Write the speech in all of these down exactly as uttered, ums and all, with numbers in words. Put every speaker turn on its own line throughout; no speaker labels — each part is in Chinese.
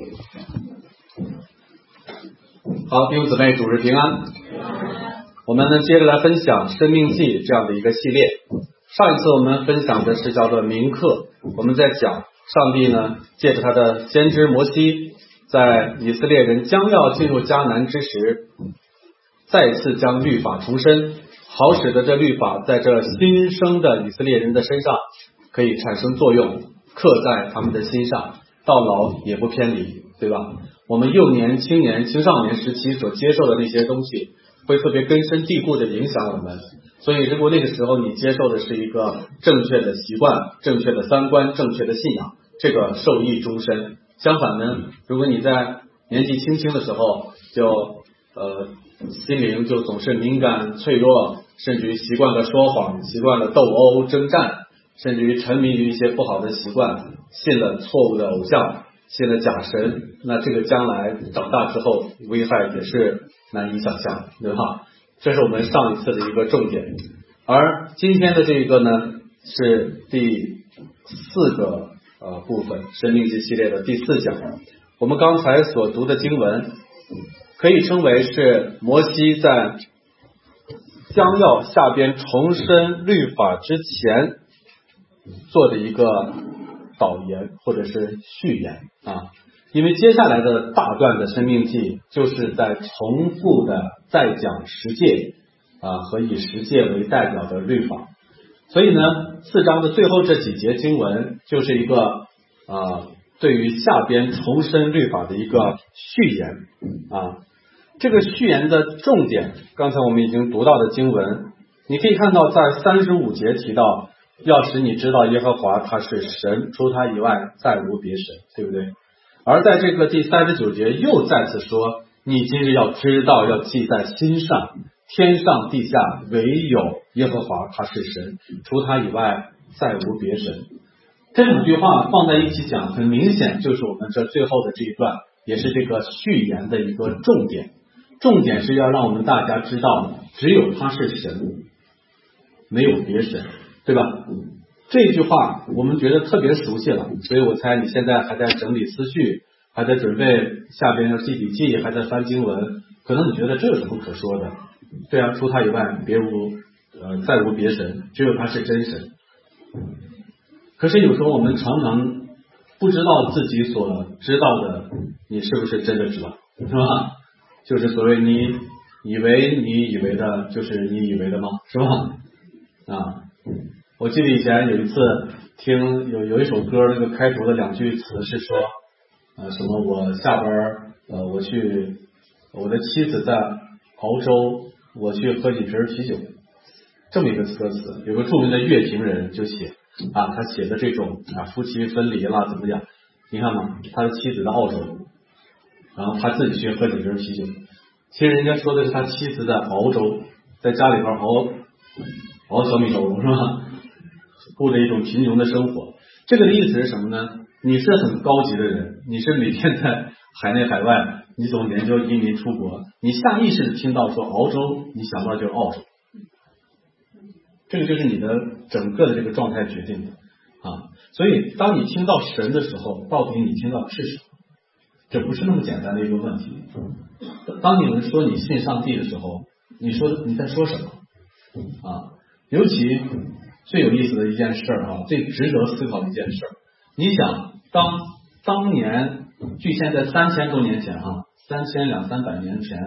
好，弟兄姊妹，主日平安。我们呢接着来分享《生命记》这样的一个系列。上一次我们分享的是叫做铭刻，我们在讲上帝呢借着他的先知摩西，在以色列人将要进入迦南之时，再次将律法重申，好使得这律法在这新生的以色列人的身上可以产生作用，刻在他们的心上，到老也不偏离，对吧？我们幼年、青年、青少年时期所接受的那些东西会特别根深蒂固的影响我们，所以如果那个时候你接受的是一个正确的习惯、正确的三观、正确的信仰，这个受益终身。相反呢，如果你在年纪轻轻的时候就呃心灵就总是敏感脆弱，甚至于习惯了说谎，习惯了斗殴征战，甚至于沉迷于一些不好的习惯，信了错误的偶像，信了假神，那这个将来长大之后危害也是难以想象，对吧？这是我们上一次的一个重点。而今天的这个呢是第四个呃部分，生命记系列的第四讲。我们刚才所读的经文可以称为是摩西在将要下边重申律法之前做的一个导言或者是序言啊，因为接下来的大段的生命记就是在重复的再讲十诫啊和以十诫为代表的律法，所以呢四章的最后这几节经文就是一个啊对于下边重申律法的一个序言啊。这个序言的重点刚才我们已经读到的经文，你可以看到在三十五节提到要使你知道耶和华他是神，除他以外再无别神，对不对？而在这个第三十九节又再次说，你今日要知道，要记在心上，天上地下唯有耶和华他是神，除他以外再无别神。这两句话放在一起讲，很明显就是我们这最后的这一段，也是这个序言的一个重点。重点是要让我们大家知道，只有他是神，没有别神，对吧？这句话我们觉得特别熟悉了，所以我猜你现在还在整理思绪，还在准备下边要记笔记，还在翻经文，可能你觉得这有什么可说的？对啊，除他以外别无呃再无别神，只有他是真神。可是有时候我们常常不知道自己所知道的，你是不是真的知道，是吧？就是所谓你以为你以为的，就是你以为的吗？是吧？啊，我记得以前有一次听有有一首歌，那个开头的两句词是说，呃，什么我下班呃我去我的妻子在熬粥，我去喝几瓶啤酒，这么一个歌词。有个著名的乐评人就写啊，他写的这种啊夫妻分离了怎么讲？你看嘛，他的妻子在澳洲，然后他自己去喝几瓶啤酒。其实人家说的是他妻子在熬粥，在家里边熬熬小米粥，是吧？过着一种贫穷的生活。这个的意思是什么呢？你是很高级的人，你是每天在海内海外，你总研究移民出国，你下意识的听到说熬粥，你想到就是澳洲。这个就是你的整个的这个状态决定的啊。所以当你听到神的时候，到底你听到的是什么？这不是那么简单的一个问题。当你们说你信上帝的时候，你说你在说什么啊？尤其最有意思的一件事啊，最值得思考的一件事，你想当当年距现在三千多年前啊，三千两三百年前，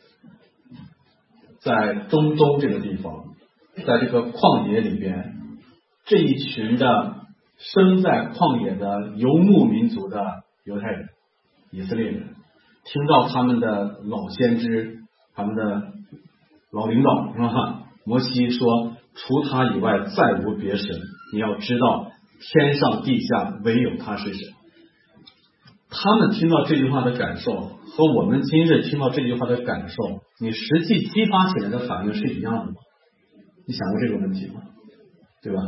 在中东这个地方，在这个旷野里边，这一群的生在旷野的游牧民族的犹太人、以色列人，听到他们的老先知、他们的老领导是吧？摩西说，除他以外再无别神，你要知道天上地下唯有他是神。他们听到这句话的感受和我们今日听到这句话的感受，你实际激发起来的反应是一样的吗？你想过这个问题吗？对吧？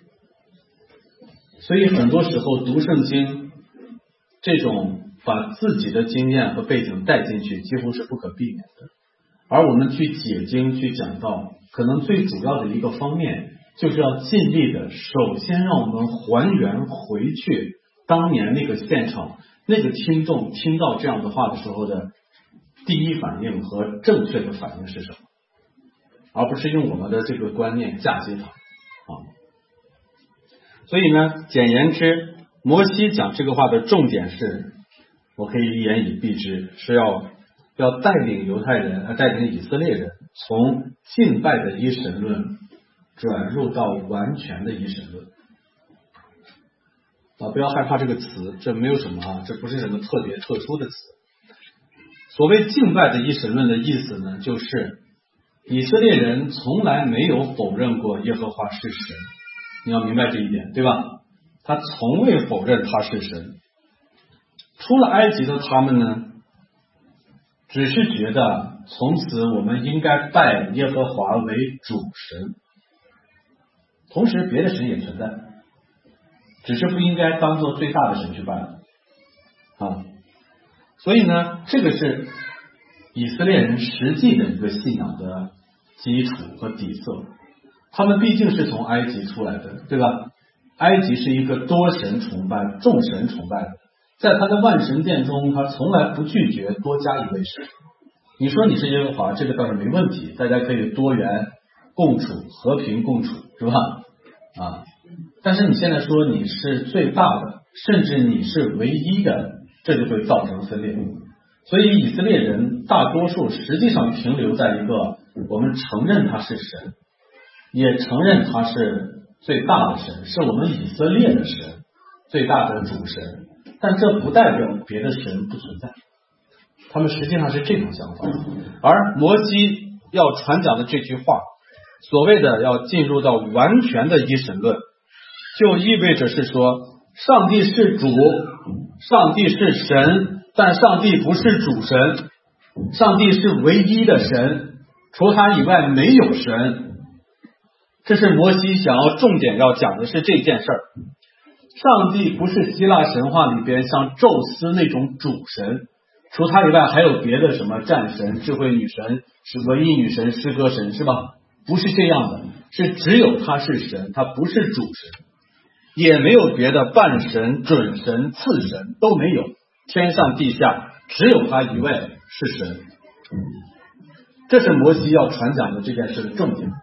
所以很多时候读圣经，这种把自己的经验和背景带进去几乎是不可避免的。而我们去解经去讲道，可能最主要的一个方面就是要尽力的首先让我们还原回去当年那个现场那个听众听到这样的话的时候的第一反应和正确的反应是什么，而不是用我们的这个观念嫁接它啊。所以呢，简言之，摩西讲这个话的重点是，我可以一言以蔽之，是要要带领犹太人，呃，带领以色列人从敬拜的一神论转入到完全的一神论啊！不要害怕这个词，这没有什么啊，这不是什么特别特殊的词。所谓敬拜的一神论的意思呢，就是以色列人从来没有否认过耶和华是神，你要明白这一点，对吧？他从未否认他是神。出了埃及的他们呢，只是觉得从此我们应该拜耶和华为主神，同时别的神也存在，只是不应该当做最大的神去拜啊。所以呢，这个是以色列人实际的一个信仰的基础和底色。他们毕竟是从埃及出来的，对吧？埃及是一个多神崇拜、众神崇拜的，在他的万神殿中，他从来不拒绝多加一位神。你说你是耶和华，这个倒是没问题，大家可以多元共处、和平共处，是吧？啊，但是你现在说你是最大的，甚至你是唯一的，这就会造成分裂。所以以色列人大多数实际上停留在一个我们承认他是神，也承认他是最大的神，是我们以色列的神，最大的主神，但这不代表别的神不存在，他们实际上是这种想法。而摩西要传讲的这句话，所谓的要进入到完全的一神论，就意味着是说上帝是主，上帝是神，但上帝不是主神，上帝是唯一的神，除他以外没有神。这是摩西想要重点要讲的是这件事儿。上帝不是希腊神话里边像宙斯那种主神，除他以外还有别的什么战神、智慧女神、是文艺女神、诗歌神，是吧？不是这样的，是只有他是神，他不是主神，也没有别的半神、准神、次神都没有，天上地下只有他一位是神。这是摩西要传讲的这件事的重点。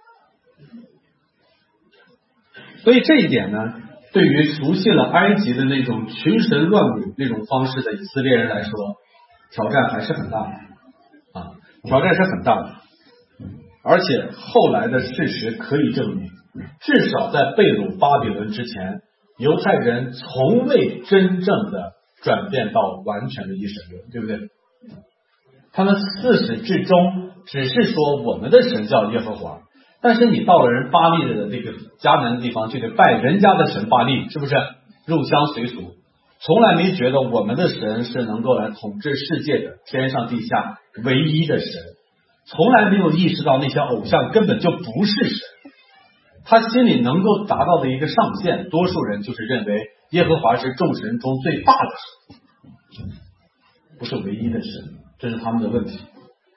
所以这一点呢，对于熟悉了埃及的那种群神乱舞那种方式的以色列人来说，挑战还是很大的啊，挑战是很大的。而且后来的事实可以证明，至少在被掳巴比伦之前，犹太人从未真正的转变到完全的一神论，对不对？他们自始至终只是说我们的神叫耶和华，但是你到了人巴利的这个迦南的地方，就得拜人家的神巴利，是不是？入乡随俗，从来没觉得我们的神是能够来统治世界的天上地下唯一的神，从来没有意识到那些偶像根本就不是神。他心里能够达到的一个上限，多数人就是认为耶和华是众神中最大的神，不是唯一的神，这是他们的问题。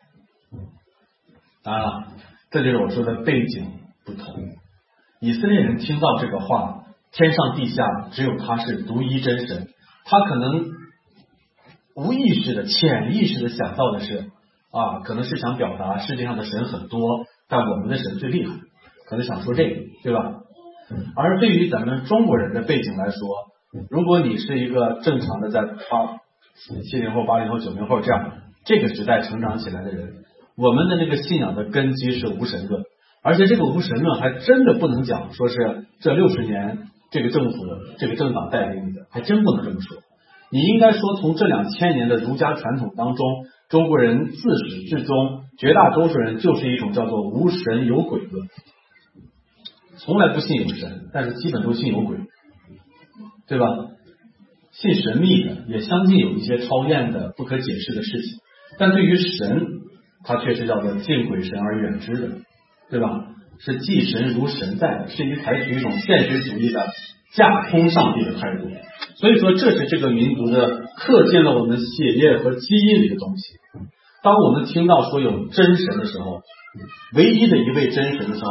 当然了，这就是我说的背景不同。以色列人听到这个话，天上地下只有他是独一真神，他可能无意识的、潜意识的想到的是啊，可能是想表达世界上的神很多，但我们的神最厉害，可能想说这个，对吧？而对于咱们中国人的背景来说，如果你是一个正常的在八七零后、八零后、九零后这样这个时代成长起来的人，我们的那个信仰的根基是无神论，而且这个无神论还真的不能讲说是这六十年这个政府这个政党带领的，还真不能这么说。你应该说从这两千年的儒家传统当中，中国人自始至终绝大多数人就是一种叫做无神有鬼论，从来不信有神，但是基本都信有鬼，对吧？信神秘的，也相信有一些超验的不可解释的事情，但对于神，它却是叫做敬鬼神而远之的，对吧？是祭神如神在的，是一采取一种现实主义的架空上帝的态度。所以说这是这个民族的刻进了我们血液和基因里的东西。当我们听到说有真神的时候，唯一的一位真神的时候，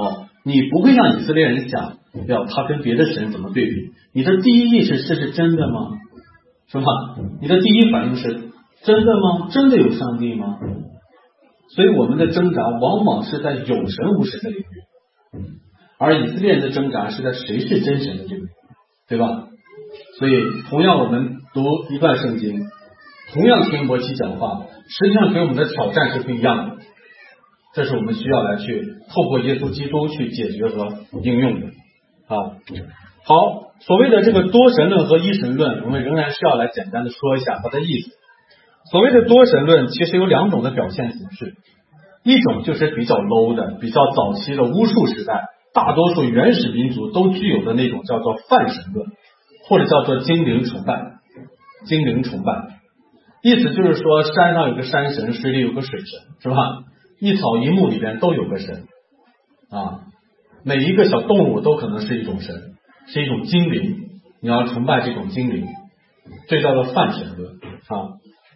你不会让以色列人想要他跟别的神怎么对比，你的第一意识是是真的吗？是吧？你的第一反应是真的吗？真的有上帝吗？所以我们的挣扎往往是在有神无神的领域，而以色列人的挣扎是在谁是真神的这个领域，对吧？所以同样我们读一段圣经，同样听摩西讲话，实际上给我们的挑战是不一样的，这是我们需要来去透过耶稣基督去解决和应用的啊。好，所谓的这个多神论和一神论，我们仍然需要来简单的说一下它的意思。所谓的多神论其实有两种的表现形式，一种就是比较 low 的，比较早期的巫术时代，大多数原始民族都具有的那种叫做泛神论，或者叫做精灵崇拜。精灵崇拜意思就是说，山上有个山神，水里有个水神，是吧？一草一木里边都有个神啊，每一个小动物都可能是一种神，是一种精灵，你要崇拜这种精灵，这叫做泛神论啊。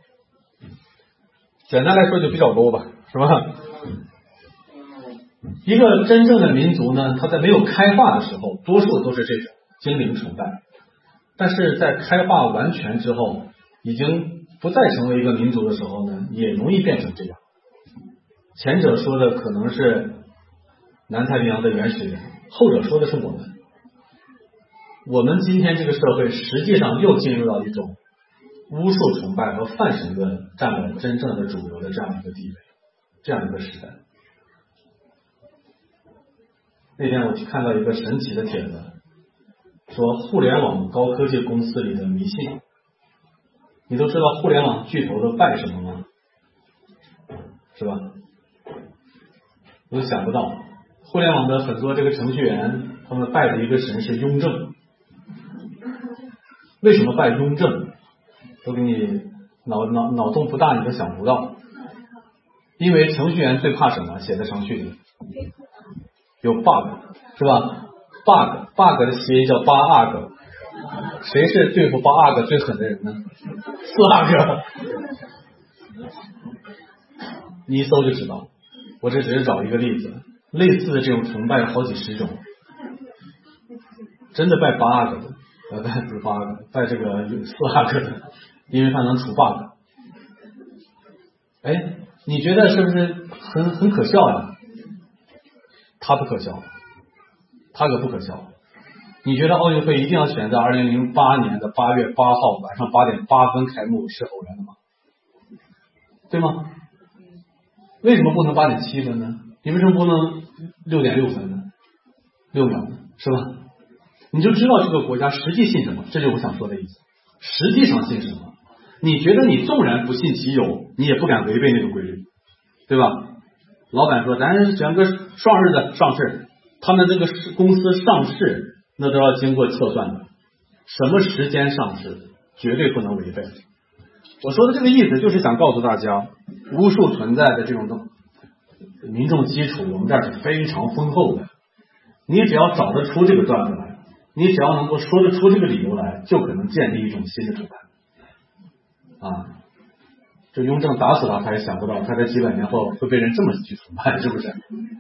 简单来说就比较 low 吧，是吧？一个真正的民族呢，它在没有开化的时候，多数都是这种精灵崇拜，但是在开化完全之后，已经不再成为一个民族的时候呢，也容易变成这样。前者说的可能是南太平洋的原始人，后者说的是我们。我们今天这个社会实际上又进入到一种巫术崇拜和泛神论占了真正的主流的这样一个地位，这样一个时代。那天我去看到一个神奇的帖子，说互联网高科技公司里的迷信。你都知道互联网巨头都拜什么吗？是吧？我都想不到，互联网的很多这个程序员，他们拜的一个神是雍正。为什么拜雍正？都给你脑脑脑洞不大，你都想不到。因为程序员最怕什么？写在程序里有 bug， 是吧 ？bug bug 的谐音叫八 bug， 谁是对付八 bug 最狠的人呢？四 bug， 你一搜就知道。我这只是找一个例子，类似的这种崇拜有好几十种，真的拜八 bug 的，呃，拜不是八 bug， 拜这个四 bug 的，因为它能除 bug。哎，你觉得是不是很很可笑呀？他不可笑，他可不可笑。你觉得奥运会一定要选在二零零八年的八月八号晚上八点八分开幕是偶然的吗？对吗？为什么不能八点七分呢？你为什么不能六点六分呢？六秒呢？是吧？你就知道这个国家实际信什么，这就是我想说的意思。实际上信什么？你觉得你纵然不信其有，你也不敢违背那个规律，对吧？老板说咱选个双日子上市，他们这个公司上市那都要经过测算的，什么时间上市绝对不能违背。我说的这个意思就是想告诉大家，巫术存在的这种民众基础我们这儿是非常丰厚的，你只要找得出这个段子来，你只要能够说得出这个理由来，就可能建立一种新的崇拜啊。这雍正打死他，他也想不到他在几百年后会被人这么去崇拜，是不是？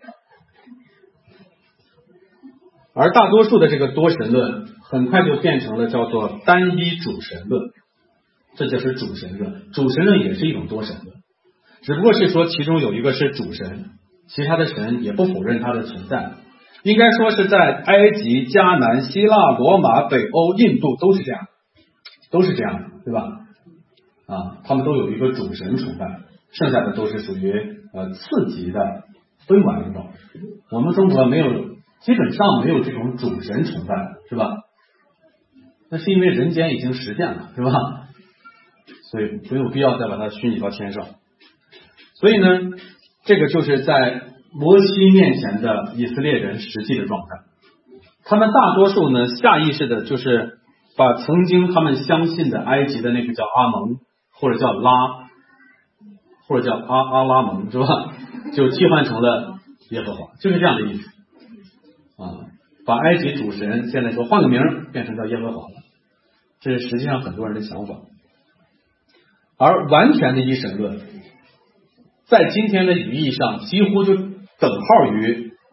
而大多数的这个多神论很快就变成了叫做单一主神论，这就是主神论。主神论也是一种多神论，只不过是说其中有一个是主神，其他的神也不否认它的存在。应该说是在埃及、迦南、希腊、罗马、北欧、印度都是这样，都是这样的，对吧？啊，他们都有一个主神崇拜，剩下的都是属于呃次级的分管领导。我们中国没有，基本上没有这种主神崇拜，是吧？那是因为人间已经实践了，是吧？所以没有必要再把它虚拟到天上。所以呢，这个就是在摩西面前的以色列人实际的状态。他们大多数呢，下意识的就是把曾经他们相信的埃及的那个叫阿蒙，或者叫拉，或者叫阿阿拉蒙，是吧？就替换成了耶和华，就是这样的意思啊。把埃及主神现在说换个名变成叫耶和华了，这是实际上很多人的想法。而完全的一神论在今天的语义上几乎就等号于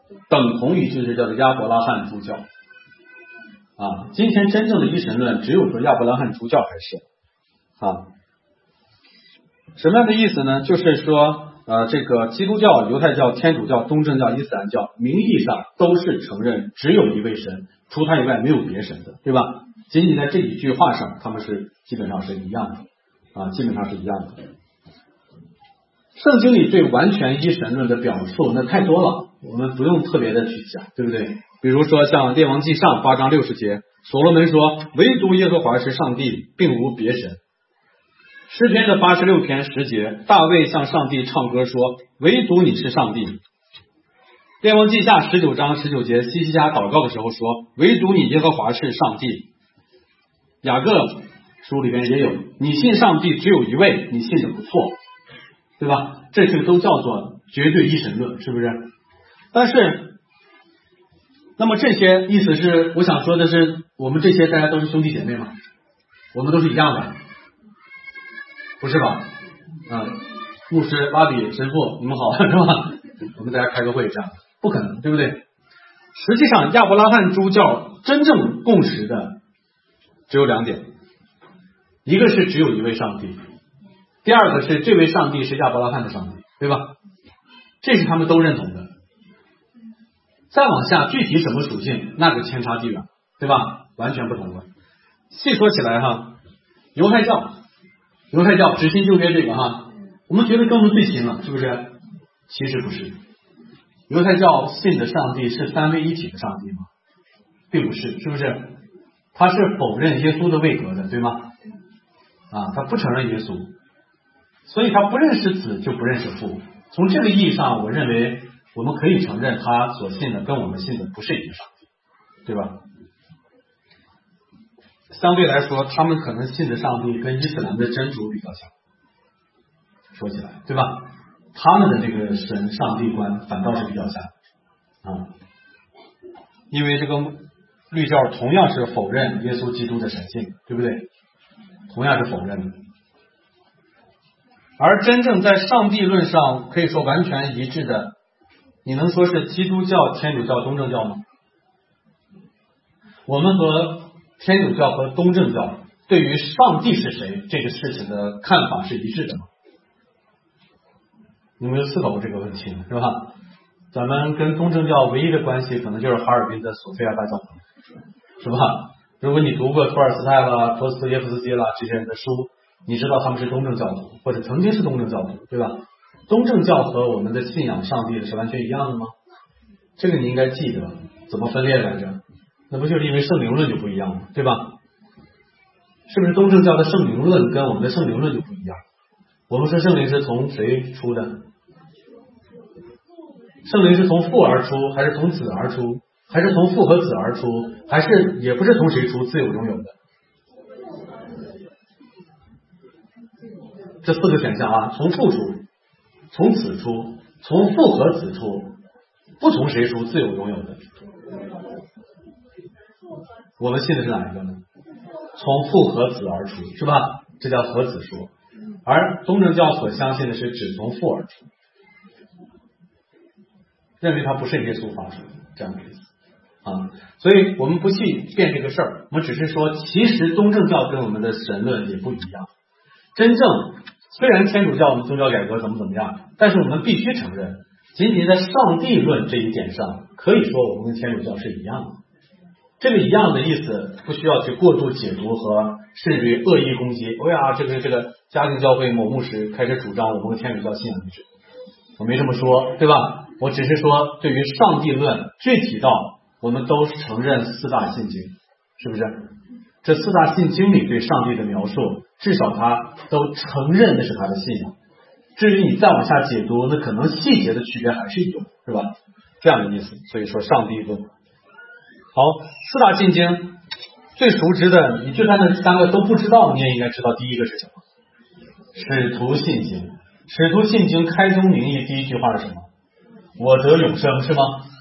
等同于就是叫做亚伯拉罕诸教啊。今天真正的一神论只有说亚伯拉罕诸教还是啊。什么样的意思呢？就是说呃，这个基督教、犹太教、天主教、东正教、伊斯兰教名义上都是承认只有一位神，除他以外没有别神的，对吧？仅仅在这一句话上他们是基本上是一样的啊，基本上是一样的。圣经里对完全一神论的表述那太多了，我们不用特别的去讲，对不对？比如说像列王纪上八章六十节，所罗门说唯独耶和华是上帝，并无别神。诗篇的八十六篇十节，大卫向上帝唱歌说唯独你是上帝。列王纪下十九章十九节，希西家祷告的时候说唯独你耶和华是上帝。雅各书里边也有，你信上帝只有一位，你信的不错，对吧？这些都叫做绝对一神论，是不是？但是那么这些意思是，我想说的是，我们这些大家都是兄弟姐妹嘛，我们都是一样的，不是吧？嗯，牧师、拉比、神父，你们好，是吧？我们大家开个会这样，不可能，对不对？实际上亚伯拉罕诸教真正共识的只有两点，一个是只有一位上帝，第二个是这位上帝是亚伯拉罕的上帝，对吧？这是他们都认同的。再往下具体什么属性，那个天差地远，对吧？完全不同了。细说起来哈，犹太教犹太教执行旧约这个哈，我们觉得跟我们最亲了，是不是？其实不是。犹太教信的上帝是三位一体的上帝吗？并不是，是不是？他是否认耶稣的位格的，对吗？啊，他不承认耶稣，所以他不认识子就不认识父。从这个意义上，我认为我们可以承认他所信的跟我们信的不是一个上帝，对吧？相对来说，他们可能信的上帝跟伊斯兰的真主比较像，说起来，对吧？他们的这个神上帝观反倒是比较像啊，因为这个律教同样是否认耶稣基督的神性，对不对？同样是否认的。而真正在上帝论上可以说完全一致的，你能说是基督教、天主教、东正教吗？我们和天主教和东正教对于上帝是谁这个事情的看法是一致的吗？你们有思考过这个问题吗？是吧？咱们跟东正教唯一的关系可能就是哈尔滨的索菲亚大教堂，是吧？如果你读过托尔斯泰啦、托斯托耶夫斯基啦这些人的书，你知道他们是东正教徒，或者曾经是东正教徒，对吧？东正教和我们的信仰上帝是完全一样的吗？这个你应该记得，怎么分裂来着？那不就是因为圣灵论就不一样吗？对吧？是不是东正教的圣灵论跟我们的圣灵论就不一样？我们说圣灵是从谁出的？圣灵是从父而出，还是从子而出，还是从父和子而出，还是也不是从谁出，自有拥有的？这四个选项啊，从父出，从子出，从父和子出，不从谁出，自有拥有的。我们信的是哪一个呢？从父和子而出，是吧？这叫和子说。而东正教所相信的是只从父而出，认为他不是耶稣发出这样的意思啊。所以我们不去辩这个事儿，我们只是说，其实东正教跟我们的神论也不一样。真正虽然天主教我们宗教改革怎么怎么样，但是我们必须承认，仅仅在上帝论这一点上，可以说我们跟天主教是一样的。这个一样的意思不需要去过度解读和甚至于恶意攻击。哎呀，这个这个家庭教会某牧师开始主张我们和天主教信仰一致，我没这么说，对吧？我只是说对于上帝论具体到我们都承认四大信经，是不是？这四大信经里对上帝的描述，至少他都承认那是他的信仰。至于你再往下解读，那可能细节的区别还是有，是吧？这样的意思。所以说上帝论。好，四大信经最熟知的，你就算那三个都不知道，你也应该知道第一个是什么？使徒信经。使徒信经开宗明义第一句话是什么？我得永生，是吗？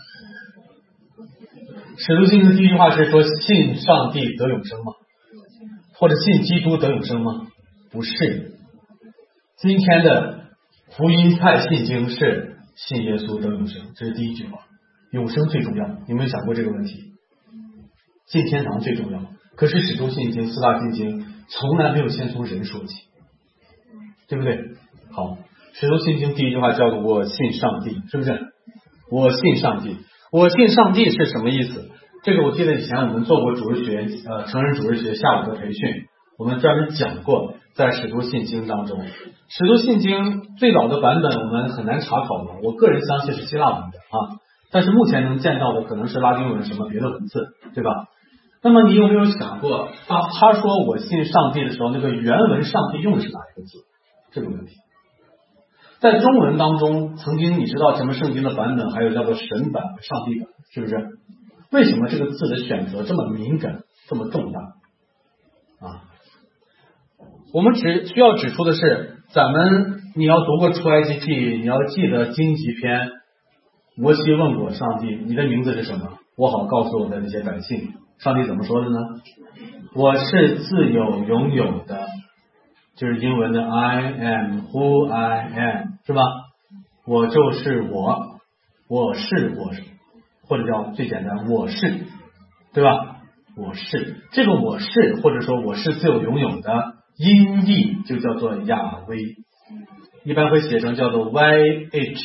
使徒信经第一句话是说信上帝得永生吗？或者信基督得永生吗？不是。今天的福音派信经是信耶稣得永生，这是第一句话。 永生最重要，你有没有想过这个问题？进天堂最重要，可是使徒信经、四大信经从来没有先从人说起，对不对？好，使徒信经第一句话叫做我信上帝，是不是？我信上帝，我信上帝是什么意思？这个我记得以前我们做过主日学，呃，成人主日学下午的培训，我们专门讲过，在使徒信经当中，使徒信经最早的版本我们很难查考的，我个人相信是希腊文的啊，但是目前能见到的可能是拉丁文什么别的文字，对吧？那么你有没有想过，当他说我信上帝的时候，那个原文上帝用的是哪一个字？这个问题，在中文当中，曾经你知道什么圣经的版本，还有叫做神版和上帝版，是不是？为什么这个字的选择这么敏感，这么重大啊？我们只需要指出的是，咱们你要读过出埃及记，你要记得荆棘篇，摩西问过上帝，你的名字是什么？我好告诉我的那些百姓。上帝怎么说的呢？我是自有永有的，就是英文的 I am who I am， 是吧？我就是我，我是我，或者叫最简单，我是，对吧？我是这个我是，或者说我是自有永有的，音译就叫做亚威，一般会写成叫做 Y H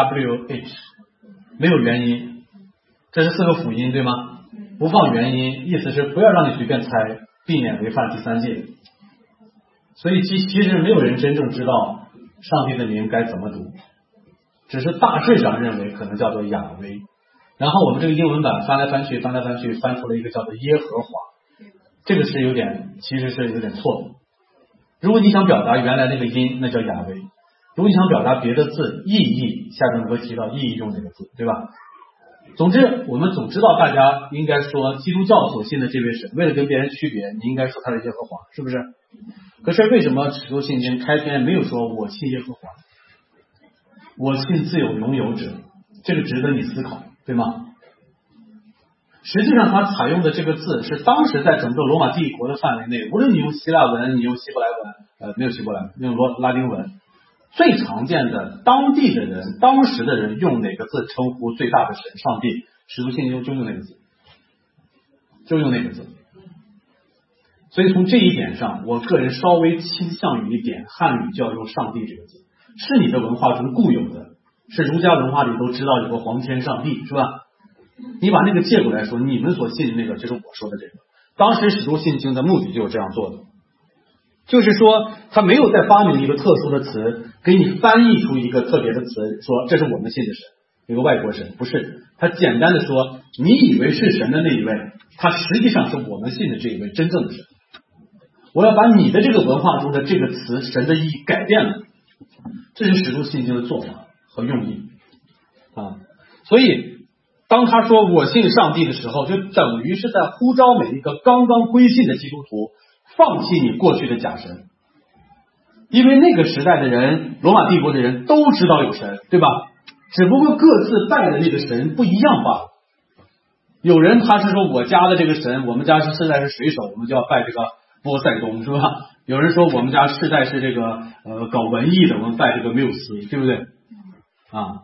W H， 没有元音，这是四个辅音，对吗？不放元音，意思是不要让你随便猜，避免违反第三戒。所以其其实没有人真正知道上帝的名该怎么读，只是大致上认为可能叫做亚威。然后我们这个英文版翻来翻去翻来翻去翻出了一个叫做耶和华，这个是有点其实是有点错的。如果你想表达原来那个音，那叫亚威；如果你想表达别的字意义，下面我会提到意义用这个字，对吧？总之我们总知道大家应该说基督教所信的这位神，为了跟别人区别，你应该说他是耶和华，是不是？可是为什么使徒信经开篇没有说我信耶和华，我信自有永有者？这个值得你思考，对吗？实际上他采用的这个字是当时在整个罗马帝国的范围内，无论你用希腊文，你用希伯来文，呃，没有希伯来文，用罗拉丁文，最常见的当地的人，当时的人用哪个字称呼最大的神上帝？使徒信经就用那个字，就用那个字。所以从这一点上，我个人稍微倾向于一点，汉语就要用上帝这个字，是你的文化中固有的，是儒家文化里都知道有个皇天上帝，是吧？你把那个借过来说，你们所信的那个就是我说的这个。当时使徒信经的目的就是这样做的，就是说他没有再发明一个特殊的词，给你翻译出一个特别的词，说这是我们信的神，一个外国神，不是，他简单的说，你以为是神的那一位，他实际上是我们信的这一位真正的神。我要把你的这个文化中的这个词神的意义改变了，这是使徒信经的做法和用意啊。所以当他说我信上帝的时候，就等于是在呼召每一个刚刚归信的基督徒放弃你过去的假神，因为那个时代的人，罗马帝国的人都知道有神，对吧？只不过各自拜的那个神不一样罢了。有人他是说我家的这个神，我们家是世代是水手，我们就要拜这个波塞冬，是吧？有人说我们家世代是这个呃搞文艺的，我们拜这个缪斯，对不对啊？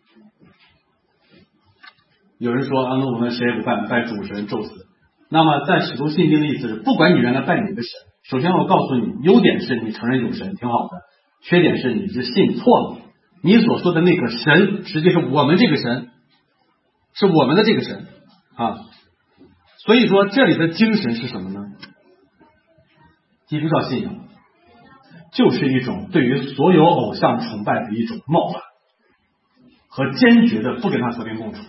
有人说啊，那我们谁也不拜，拜主神宙斯。那么在使徒信经的意思是，不管你原来拜哪个神，首先我告诉你，优点是你承认有神，挺好的；缺点是你是信错了。你所说的那个神，实际是我们这个神，是我们的这个神啊。所以说这里的精神是什么呢？基督教信仰就是一种对于所有偶像崇拜的一种冒犯和坚决的不跟他和平共处，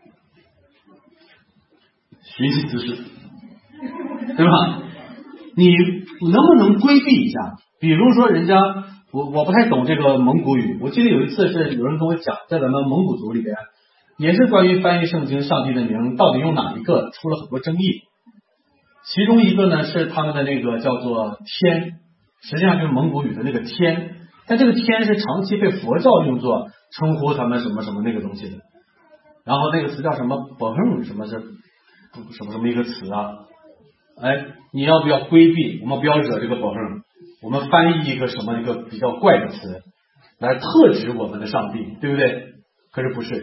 寻衅滋事，对吧？你能不能规避一下？比如说人家我我不太懂这个蒙古语，我记得有一次是有人跟我讲，在咱们蒙古族里边也是关于翻译圣经上帝的名到底用哪一个出了很多争议。其中一个呢是他们的那个叫做天，实际上就是蒙古语的那个天，但这个天是长期被佛教用作称呼他们什么什么那个东西的。然后那个词叫什么宝亨，什么是什么什么一个词啊？哎，你要不要规避？我们不要惹这个宝亨，我们翻译一个什么一个比较怪的词来特指我们的上帝，对不对？可是不是，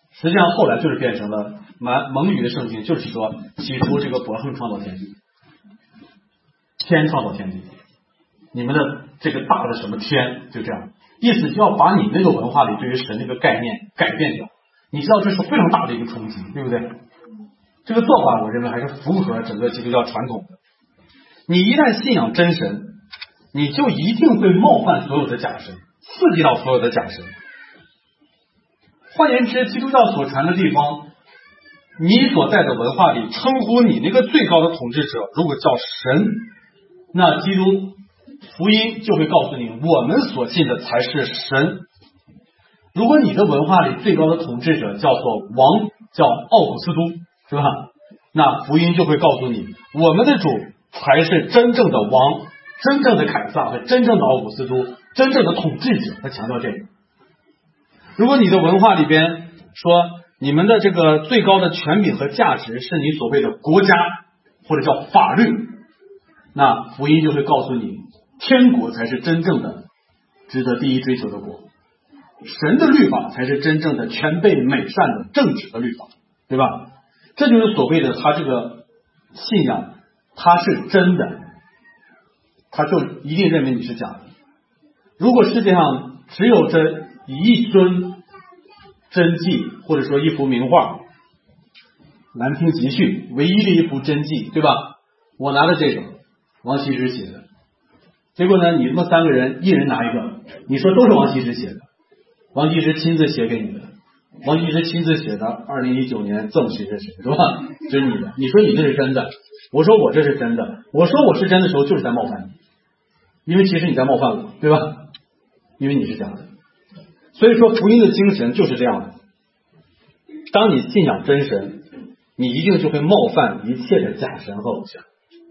实际上后来就是变成了蒙蒙语的圣经，就是说起初这个伯亨创造天地，天创造天地，你们的这个大的什么天，就这样，意思就要把你那个文化里对于神那个概念改变掉。你知道这是非常大的一个冲击，对不对？这个做法我认为还是符合整个基督教传统的。你一旦信仰真神，你就一定会冒犯所有的假神，刺激到所有的假神。换言之，基督教所传的地方，你所在的文化里称呼你那个最高的统治者如果叫神，那基督福音就会告诉你，我们所信的才是神。如果你的文化里最高的统治者叫做王，叫奥古斯都，是吧？那福音就会告诉你，我们的主才是真正的王，真正的凯撒和真正的奥古斯都，真正的统治者。他强调这个。如果你的文化里边说你们的这个最高的权柄和价值是你所谓的国家或者叫法律，那福音就会告诉你，天国才是真正的值得第一追求的国，神的律法才是真正的全备美善的正直的律法，对吧？这就是所谓的他这个信仰，他是真的，他就一定认为你是假的。如果世界上只有这一尊真迹，或者说一幅名画，兰亭集序唯一的一幅真迹，对吧？我拿的这个王羲之写的，结果呢，你们三个人一人拿一个，你说都是王羲之写的，王羲之亲自写给你的，王羲之亲自写的二零一九年赠谁谁谁，是吧？这是你的，你说你这是真的，我说我这是真的，我说我是真的时候就是在冒犯你，因为其实你在冒犯我，对吧？因为你是假的。所以说福音的精神就是这样的，当你信仰真神，你一定就会冒犯一切的假神和偶像，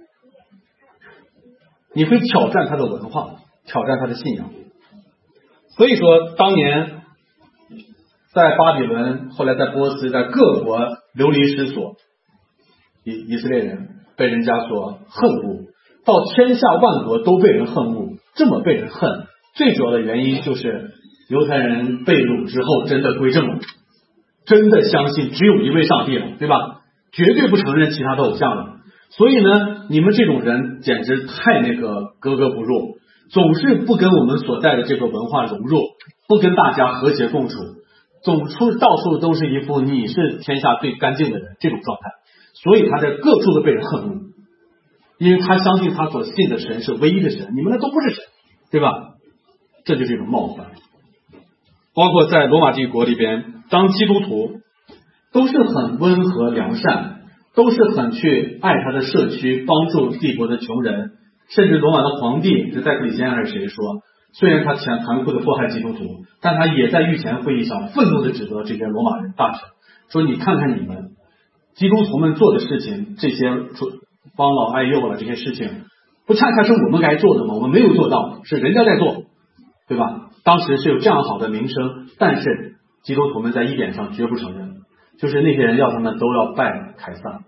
你会挑战他的文化，挑战他的信仰。所以说当年在巴比伦，后来在波斯，在各国流离失所，以以色列人被人家所恨恶，到天下万国都被人恨恶，这么被人恨，最主要的原因就是犹太人被掳之后真的归正了，真的相信只有一位上帝了，对吧？绝对不承认其他的偶像了。所以呢，你们这种人简直太那个格格不入，总是不跟我们所在的这个文化融入，不跟大家和谐共处，总出到处都是一副你是天下最干净的人这种状态。所以他在各处都被人恨恶，因为他相信他所信的神是唯一的神，你们那都不是神，对吧？这就是一种冒犯。包括在罗马帝国里边，当基督徒都是很温和良善，都是很去爱他的社区，帮助帝国的穷人，甚至罗马的皇帝是戴克里先还是谁说，虽然他残残酷的迫害基督徒，但他也在御前会议上愤怒的指责这些罗马人大臣，说你看看你们基督徒们做的事情，这些帮老爱幼了这些事情，不恰恰是我们该做的吗？我们没有做到，是人家在做，对吧？当时是有这样好的名声，但是基督徒们在一点上绝不承认，就是那些人要他们都要拜凯撒。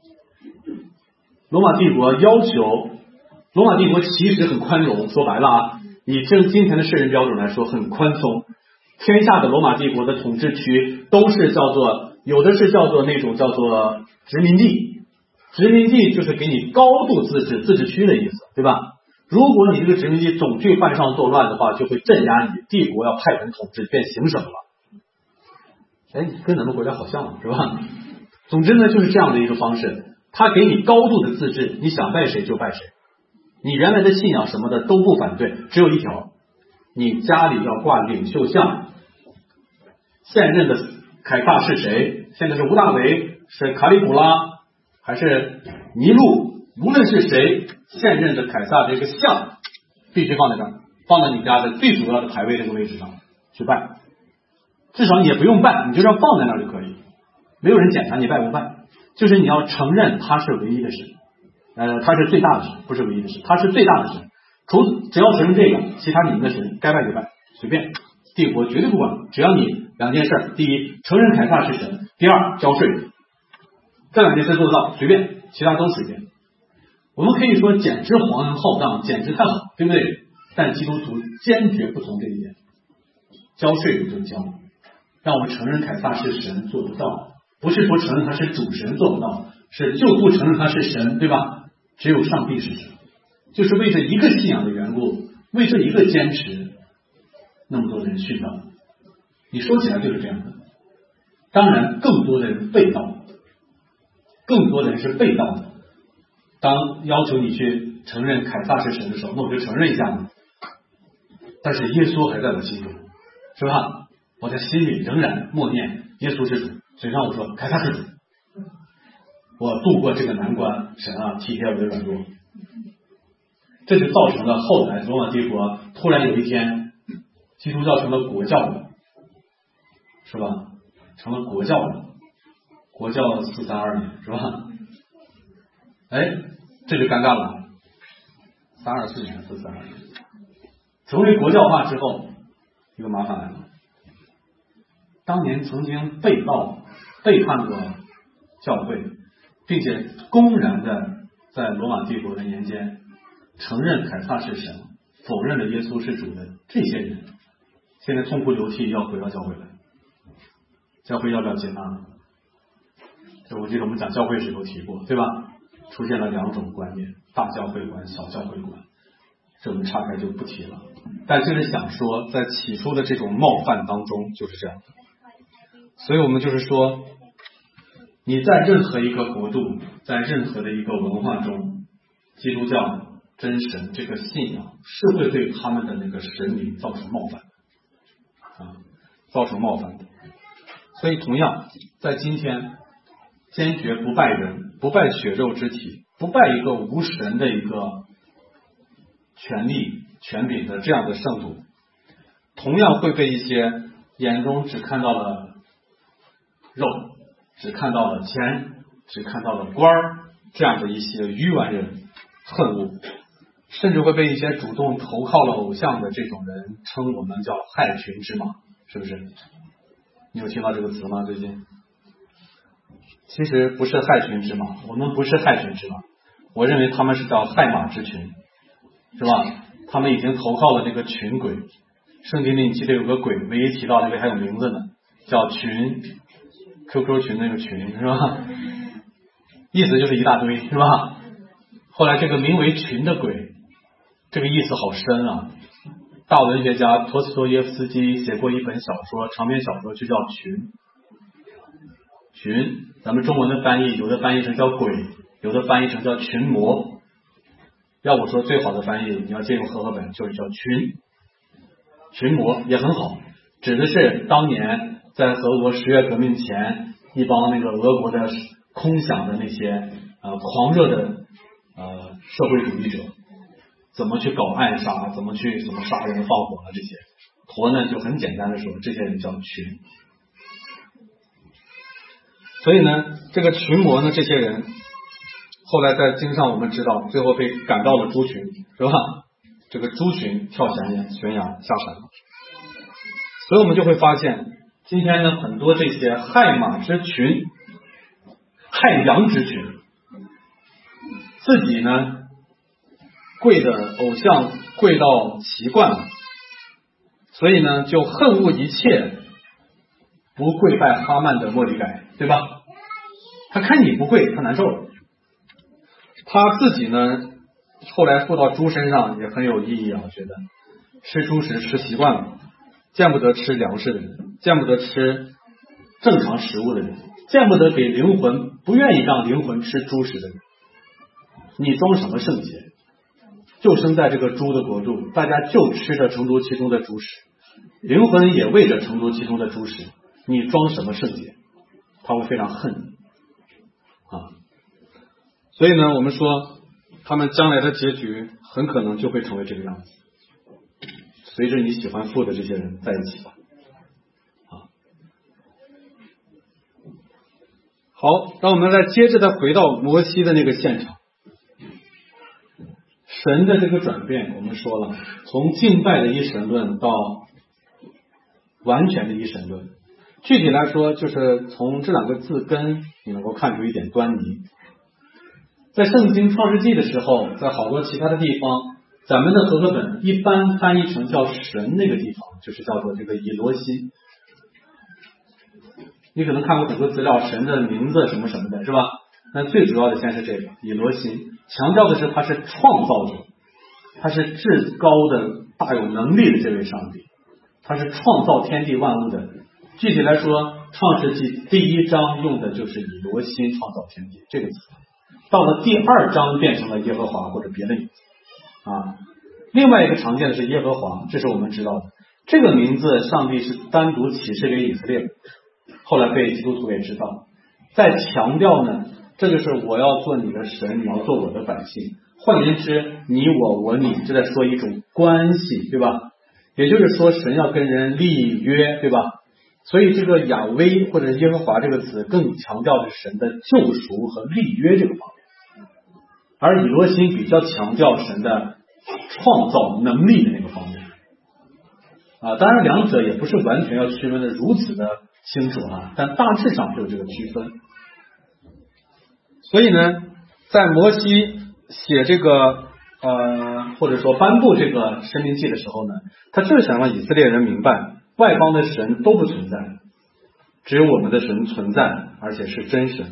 罗马帝国要求，罗马帝国其实很宽容，说白了啊，以正今天的世人标准来说很宽松，天下的罗马帝国的统治区都是叫做，有的是叫做那种叫做殖民地，殖民地就是给你高度自治，自治区的意思，对吧？如果你这个殖民地总去犯上作乱的话，就会镇压你，帝国要派人统治，变行省了。哎，跟咱们国家好像是吧？总之呢，就是这样的一个方式，他给你高度的自治，你想拜谁就拜谁，你原来的信仰什么的都不反对，只有一条，你家里要挂领袖像，现任的凯撒是谁？现在是吴大维，是卡里普拉，还是尼禄？无论是谁，现任的凯撒这个像必须放在这儿，放在你家的最主要的牌位这个位置上去拜，至少你也不用拜，你就让放在那儿就可以，没有人检查你拜不拜，就是你要承认他是唯一的神，呃，他是最大的神，不是唯一的神，他是最大的神。除只要承认这个，其他你们的神该拜就拜，随便，帝国绝对不管。只要你两件事，第一，承认凯撒是神；第二，交税。这两件事做得到，随便，其他都随便。我们可以说简直皇恩浩荡，简直太好，对不对？但基督徒坚决不从这一点，交税就交， 让我们承认凯撒是神做不到，不是说承认他是主神做不到，是就不承认他是神，对吧？只有上帝是神，就是为这一个信仰的缘故，为这一个坚持，那么多人殉道。你说起来就是这样的。当然更多的人被盗，更多的人是被盗的。当要求你去承认凯撒是神的时候，那我就承认一下嘛。但是耶稣还在我心中，是吧？我在心里仍然默念耶稣是主，嘴上我说凯撒是主。我度过这个难关，神啊，体贴我的软弱。这就造成了后来罗马帝国突然有一天，基督教成了国教了，是吧？成了国教了，国教四三二年，是吧？哎，这就尴尬了。三二四年，四三二年，成为国教化之后，一个麻烦来了。当年曾经被盗、背叛过教会，并且公然的在罗马帝国的年间承认凯撒是神，否认了耶稣是主的这些人，现在痛哭流涕要回到教会来。教会要不要接纳呢？这我记得我们讲教会时候提过，对吧？出现了两种观念，大教会观、小教会观，这我们岔开就不提了。但就是想说，在起初的这种冒犯当中就是这样的。所以我们就是说，你在任何一个国度，在任何的一个文化中，基督教真神这个信仰是会对他们的那个神明造成冒犯的啊，造成冒犯的。所以同样在今天，坚决不拜人，不拜血肉之体，不拜一个无神的一个权力权柄的这样的圣徒，同样会被一些眼中只看到了肉，只看到了钱，只看到了官儿这样的一些愚顽人恨恶，甚至会被一些主动投靠了偶像的这种人称我们叫害群之马，是不是？你有听到这个词吗？最近其实不是害群之马，我们不是害群之马，我认为他们是叫害马之群，是吧？他们已经投靠了这个群鬼。圣经里你记得有个鬼，唯一提到那个还有名字呢，叫群 Q Q 群那个群，是吧？意思就是一大堆，是吧？后来这个名为群的鬼，这个意思好深啊。大文学家陀思妥耶夫斯基写过一本小说，长篇小说就叫群。群，咱们中文的翻译有的翻译成叫鬼，有的翻译成叫群魔。要我说最好的翻译，你要借用和合本就是叫群。群魔也很好，指的是当年在俄国十月革命前，一帮那个俄国的空想的那些呃狂热的呃社会主义者，怎么去搞暗杀，怎么去怎么杀人放火了这些。陀呢就很简单的说，这些人叫群。所以呢，这个群魔呢，这些人后来在经上我们知道，最后被赶到了猪群，是吧？这个猪群跳悬崖悬崖下山了。所以我们就会发现，今天呢，很多这些害马之群、害羊之群，自己呢跪的偶像跪到习惯了，所以呢就恨恶一切不跪拜哈曼的莫里改，对吧？他看你不跪，他难受了。他自己呢，后来附到猪身上也很有意义啊，我觉得吃猪食吃习惯了，见不得吃粮食的人，见不得吃正常食物的人，见不得给灵魂不愿意让灵魂吃猪食的人。你装什么圣洁？就生在这个猪的国度，大家就吃着承租其中的猪食，灵魂也喂着承租其中的猪食，你装什么圣洁？他会非常恨你啊！所以呢，我们说他们将来的结局很可能就会成为这个样子，随着你喜欢富的这些人在一起吧。啊，好，让我们再接着再回到摩西的那个现场。神的这个转变，我们说了，从敬拜的一神论到完全的一神论。具体来说，就是从这两个字根，你能够看出一点端倪。在圣经创世纪的时候，在好多其他的地方，咱们的和合本一般翻译成叫神那个地方，就是叫做这个以罗西。 你可能看过很多资料，神的名字什么什么的，是吧？那最主要的先是这个以罗心，强调的是他是创造者，他是至高的大有能力的这位上帝，他是创造天地万物的。具体来说，创世纪第一章用的就是以罗心创造天地这个词，到了第二章变成了耶和华或者别的名字啊。另外一个常见的是耶和华，这是我们知道的。这个名字上帝是单独启示给以色列，后来被基督徒也知道。再强调呢，这就是我要做你的神，你要做我的百姓。换言之，你我我你，这在说一种关系，对吧？也就是说，神要跟人立约，对吧？所以这个亚威或者耶和华这个词更强调的是神的救赎和立约这个方面，而以罗心比较强调神的创造能力的那个方面啊。当然两者也不是完全要区分的如此的清楚啊，但大致上是有这个区分。
所以呢，在摩西写这个呃或者说颁布这个申命记的时候呢，他就是想让以色列人明白，外邦的神都不存在，只有我们的神存在，而且是真神。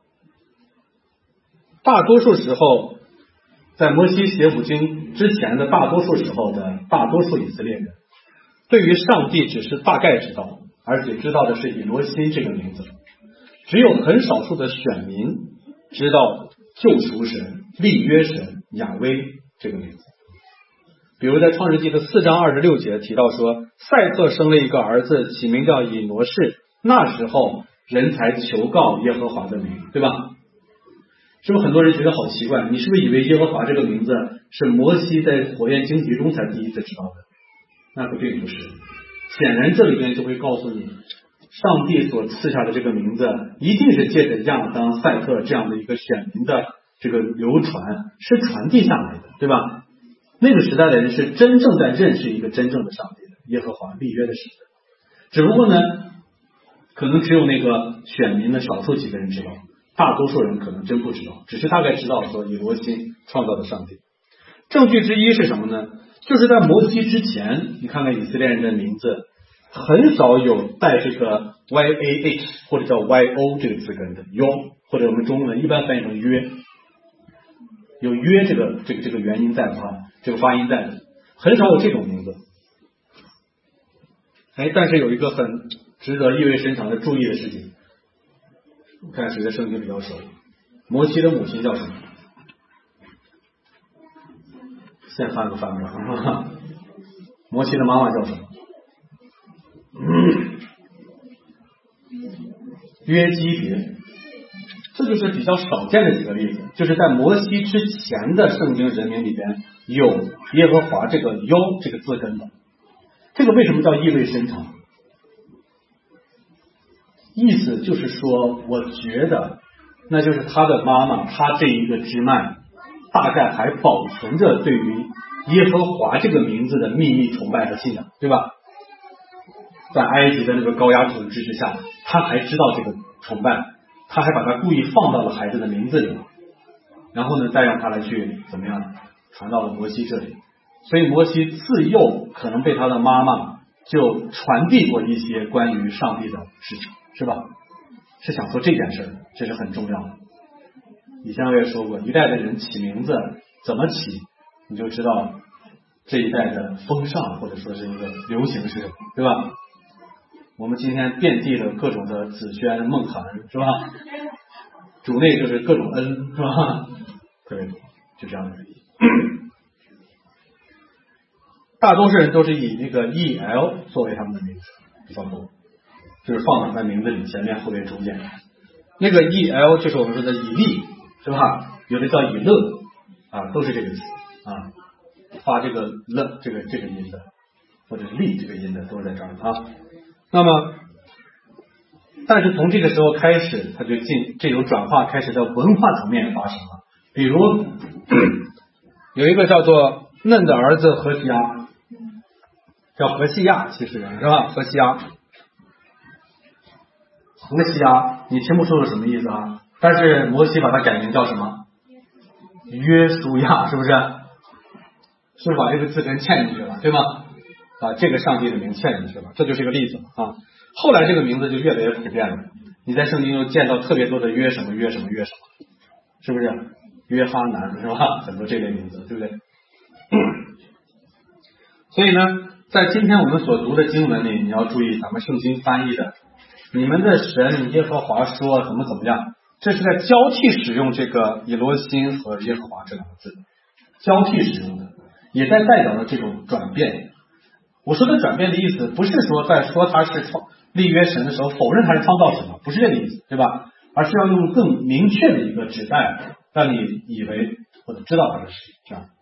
大多数时候，在摩西写五经之前的大多数时候的大多数以色列人，对于上帝只是大概知道，而且知道的是以罗心这个名字，只有很少数的选民知道救赎神、立约神亚威这个名字。比如在创世纪的四章二十六节提到说，赛特生了一个儿子，起名叫以挪士，那时候人才求告耶和华的名，对吧？是不是很多人觉得好奇怪？你是不是以为耶和华这个名字是摩西在火焰荆棘中才第一次知道的？那可并不是。显然这里边就会告诉你，上帝所赐下的这个名字一定是借着亚当、赛特这样的一个选民的这个流传是传递下来的，对吧？那个时代的人是真正在认识一个真正的上帝的，耶和华立约的时代。只不过呢，可能只有那个选民的少数几个人知道，大多数人可能真不知道，只是大概知道说以罗心创造的上帝。证据之一是什么呢？就是在摩西之前，你看看以色列人的名字很少有带这个 Y A H 或者叫 Y O 这个字根的，有，或者我们中文一般翻译成约，有约这个这个这个元音在的话，这个发音在的，很少有这种名字。哎，但是有一个很值得意味深长的注意的事情，看谁的圣经比较熟。摩西的母亲叫什么？先翻个翻吧。摩西的妈妈叫什么？嗯、约基别。这就是比较少见的几个例子，就是在摩西之前的圣经人名里边有耶和华这个哟这个字根的。这个为什么叫意味深长？意思就是说，我觉得那就是他的妈妈，他这一个支脉大概还保存着对于耶和华这个名字的秘密崇拜和信仰，对吧？在埃及的那个高压统治之下，他还知道这个崇拜，他还把它故意放到了孩子的名字里，然后呢，再让他来去怎么样传到了摩西这里。所以摩西自幼可能被他的妈妈就传递过一些关于上帝的事情，是吧？是想说这件事，这是很重要的。以前我也说过，一代的人起名字怎么起，你就知道这一代的风尚或者说是一个流行是什么，对吧？我们今天遍地的各种的子轩、孟涵，是吧？主内就是各种恩，是吧？特别多，就这样的。大多数人都是以那个 E L 作为他们的名字比较多，就是放在他名字里前面后面中间。那个 E L 就是我们说的以利，是吧？有的叫以勒啊，都是这个词啊，发这个勒这个这个音的，或者是利这个音的，都是在这儿啊。那么，但是从这个时候开始，它就进这种转化开始在文化层面发生了。比如有一个叫做嫩的儿子何西阿，叫何西亚，其实是吧？何西阿，何西阿，你听不出是什么意思啊？但是摩西把它改名叫什么？约书亚，是不是？是不是把这个字根嵌进去了，对吗？啊，这个上帝的名嵌进去了，这就是一个例子啊。 后来这个名字就越来越普遍了，你在圣经又见到特别多的约什么约什么约什么，是不是？约哈南是吧？很多这类名字，对不对？所以呢，在今天我们所读的经文里，你要注意咱们圣经翻译的，你们的神耶和华说怎么怎么样，这是在交替使用这个以罗辛和耶和华这两个字，交替使用的，也在代表了这种转变。我说的转变的意思，不是说在说他是创立约神的时候否认他是创造神了，不是这个意思，对吧？而是要用更明确的一个指代，让你以为或者知道他是谁，这样。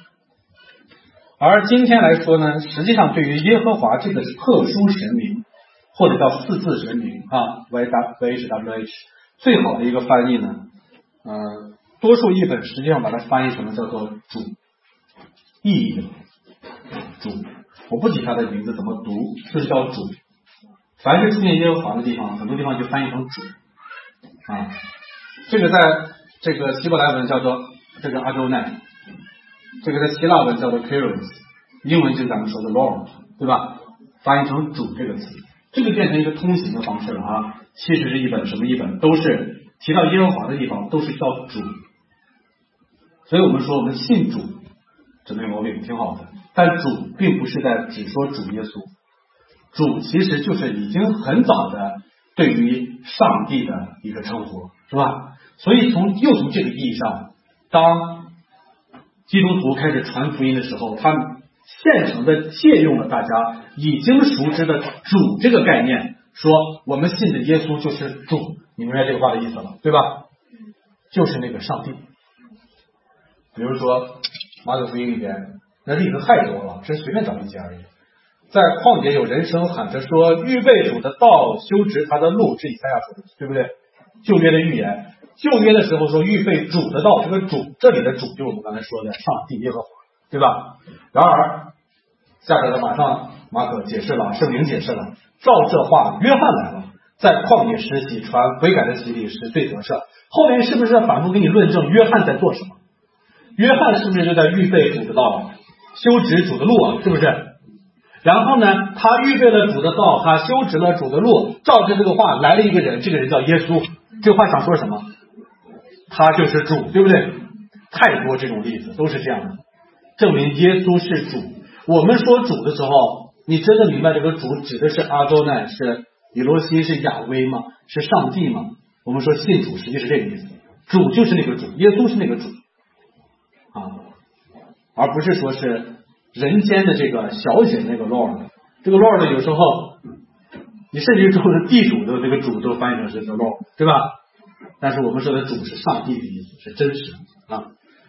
而今天来说呢，实际上对于耶和华这个特殊神名，或者叫四字神名啊 ，Y H W H， 最好的一个翻译呢，呃，多数译本实际上把它翻译成了叫做主，意义的主。我不记他的名字怎么读，就是叫主。凡是出现耶和华的地方，很多地方就翻译成主啊。这个在这个希伯来文叫做这个阿周奈，这个在希腊文叫做 Kyrios， 英文就是咱们说的 Lord， 对吧？翻译成主这个词，这个变成一个通行的方式了啊。其实是一本什么一本，都是提到耶和华的地方都是叫主。所以我们说我们信主，这没毛病，挺好的。但主并不是在只说主耶稣，主其实就是已经很早的对于上帝的一个称呼，是吧？所以从又从这个意义上，当基督徒开始传福音的时候，他现成的借用了大家已经熟知的主这个概念，说我们信的耶稣就是主，你明白这个话的意思了，对吧？就是那个上帝。比如说马可福音里边那例子太多了，只是随便找一节而已。在旷野有人声喊着说，预备主的道，修直他的路，是以赛亚说的，对不对？旧约的预言，旧约的时候说预备主的道，这个主这里的主就是我们刚才说的上帝耶和华，对吧？然而下边的马上马可解释了，圣灵解释了，照这话约翰来了，在旷野施洗传悔改的洗礼，使罪得赦。后面是不是反复给你论证约翰在做什么？约翰是不是就在预备主的道，修直主的路啊？是不是？然后呢，他预备了主的道，他修直了主的路，照着这个话来了一个人，这个人叫耶稣。这话想说什么？他就是主，对不对？太多这种例子都是这样的，证明耶稣是主。我们说主的时候，你真的明白这个主指的是阿多奈，是以罗西，是亚威吗？是上帝吗？我们说信主实际是这个意思，主就是那个主，耶稣是那个主啊，而不是说是人间的这个小写那个 Lord。 这个 Lord 有时候你甚至就是地主的这个主都翻译成是 Lord， 对吧？但是我们说的主是上帝的意思，是真实啊。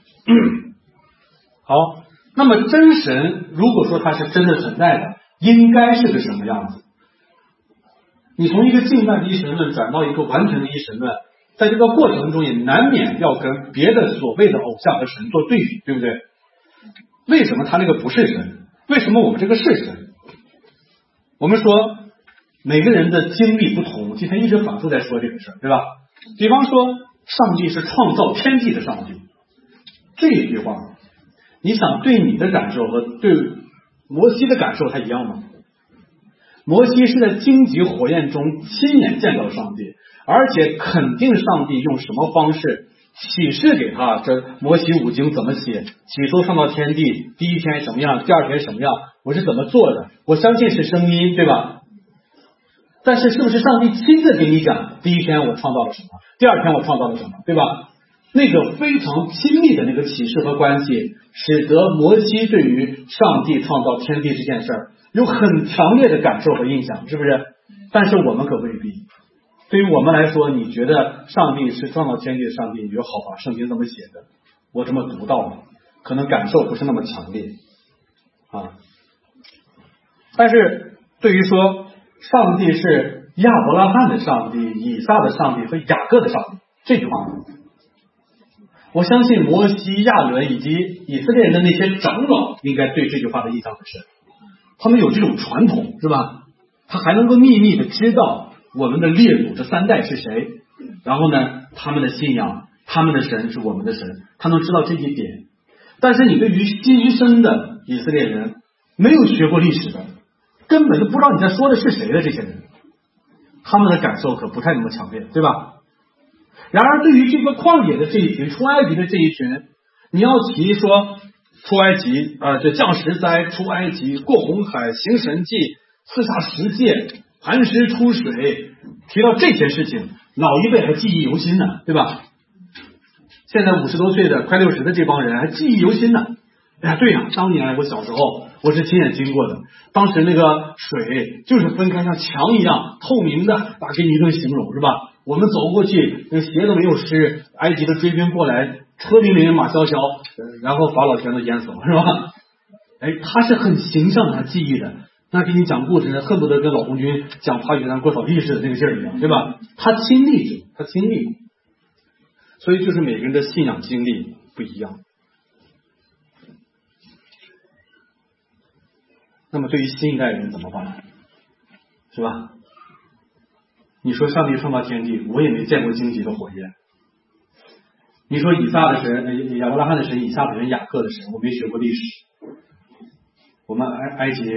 好，那么真神如果说它是真的存在的，应该是个什么样子？你从一个近代的一神论转到一个完全的一神论，在这个过程中也难免要跟别的所谓的偶像和神做对比，对不对？为什么他那个不是神？为什么我们这个是神？我们说每个人的经历不同，今天一直反复在说这个事儿，对吧？比方说上帝是创造天地的上帝，这一句话你想对你的感受和对摩西的感受它一样吗？摩西是在荆棘火焰中亲眼见到上帝，而且肯定上帝用什么方式启示给他，这摩西五经怎么写，起初创造天地，第一天什么样，第二天什么样，我是怎么做的，我相信是声音，对吧？但是是不是上帝亲自给你讲，第一天我创造了什么，第二天我创造了什么，对吧？那个非常亲密的那个启示和关系，使得摩西对于上帝创造天地这件事儿有很强烈的感受和印象，是不是？但是我们可未必。对于我们来说，你觉得上帝是创造天地的上帝，你觉得好吧，圣经这么写的，我这么读到了，可能感受不是那么强烈啊。但是对于说上帝是亚伯拉罕的上帝、以撒的上帝和雅各的上帝这句话，我相信摩西、亚伦以及以色列人的那些长老应该对这句话的印象很深，他们有这种传统，是吧？他还能够秘密的知道我们的列祖这三代是谁，然后呢，他们的信仰，他们的神是我们的神，他能知道这一点。但是你对于新生的以色列人，没有学过历史的，根本就不知道你在说的是谁的这些人，
他们的感受可不太那么强烈，对吧？然而对于这个旷野的这一群，出埃及的这一群，你要提说出埃及啊、呃，这降十灾、出埃及、过红海、行神迹、刺杀十诫、磐石出水，提到这些事情，老一辈还记忆犹新呢，对吧？现在五十多岁的快六十的这帮人还记忆犹新呢。哎呀，对呀，当年我小时候我是亲眼经过的，当时那个水就是分开像墙一样透明的，啊，给你一顿形容是吧？我们走过去，那鞋都没有湿，埃及的追兵过来，车鸣鸣马萧萧，然后法老全都淹死了是吧？哎，他是很形象的记忆的，那给你讲故事恨不得跟老红军讲爬雪山过草地似的那个劲儿一样，对吧？他亲历者，他亲历，所以就是每个人的信仰经历不一样。那么对于新一代人怎么办？是吧？你说上帝创造天地，我也没见过荆棘的火焰。你说以撒的神、亚伯拉罕的神、以撒的神、雅各的神，我没学过历史。我们埃埃及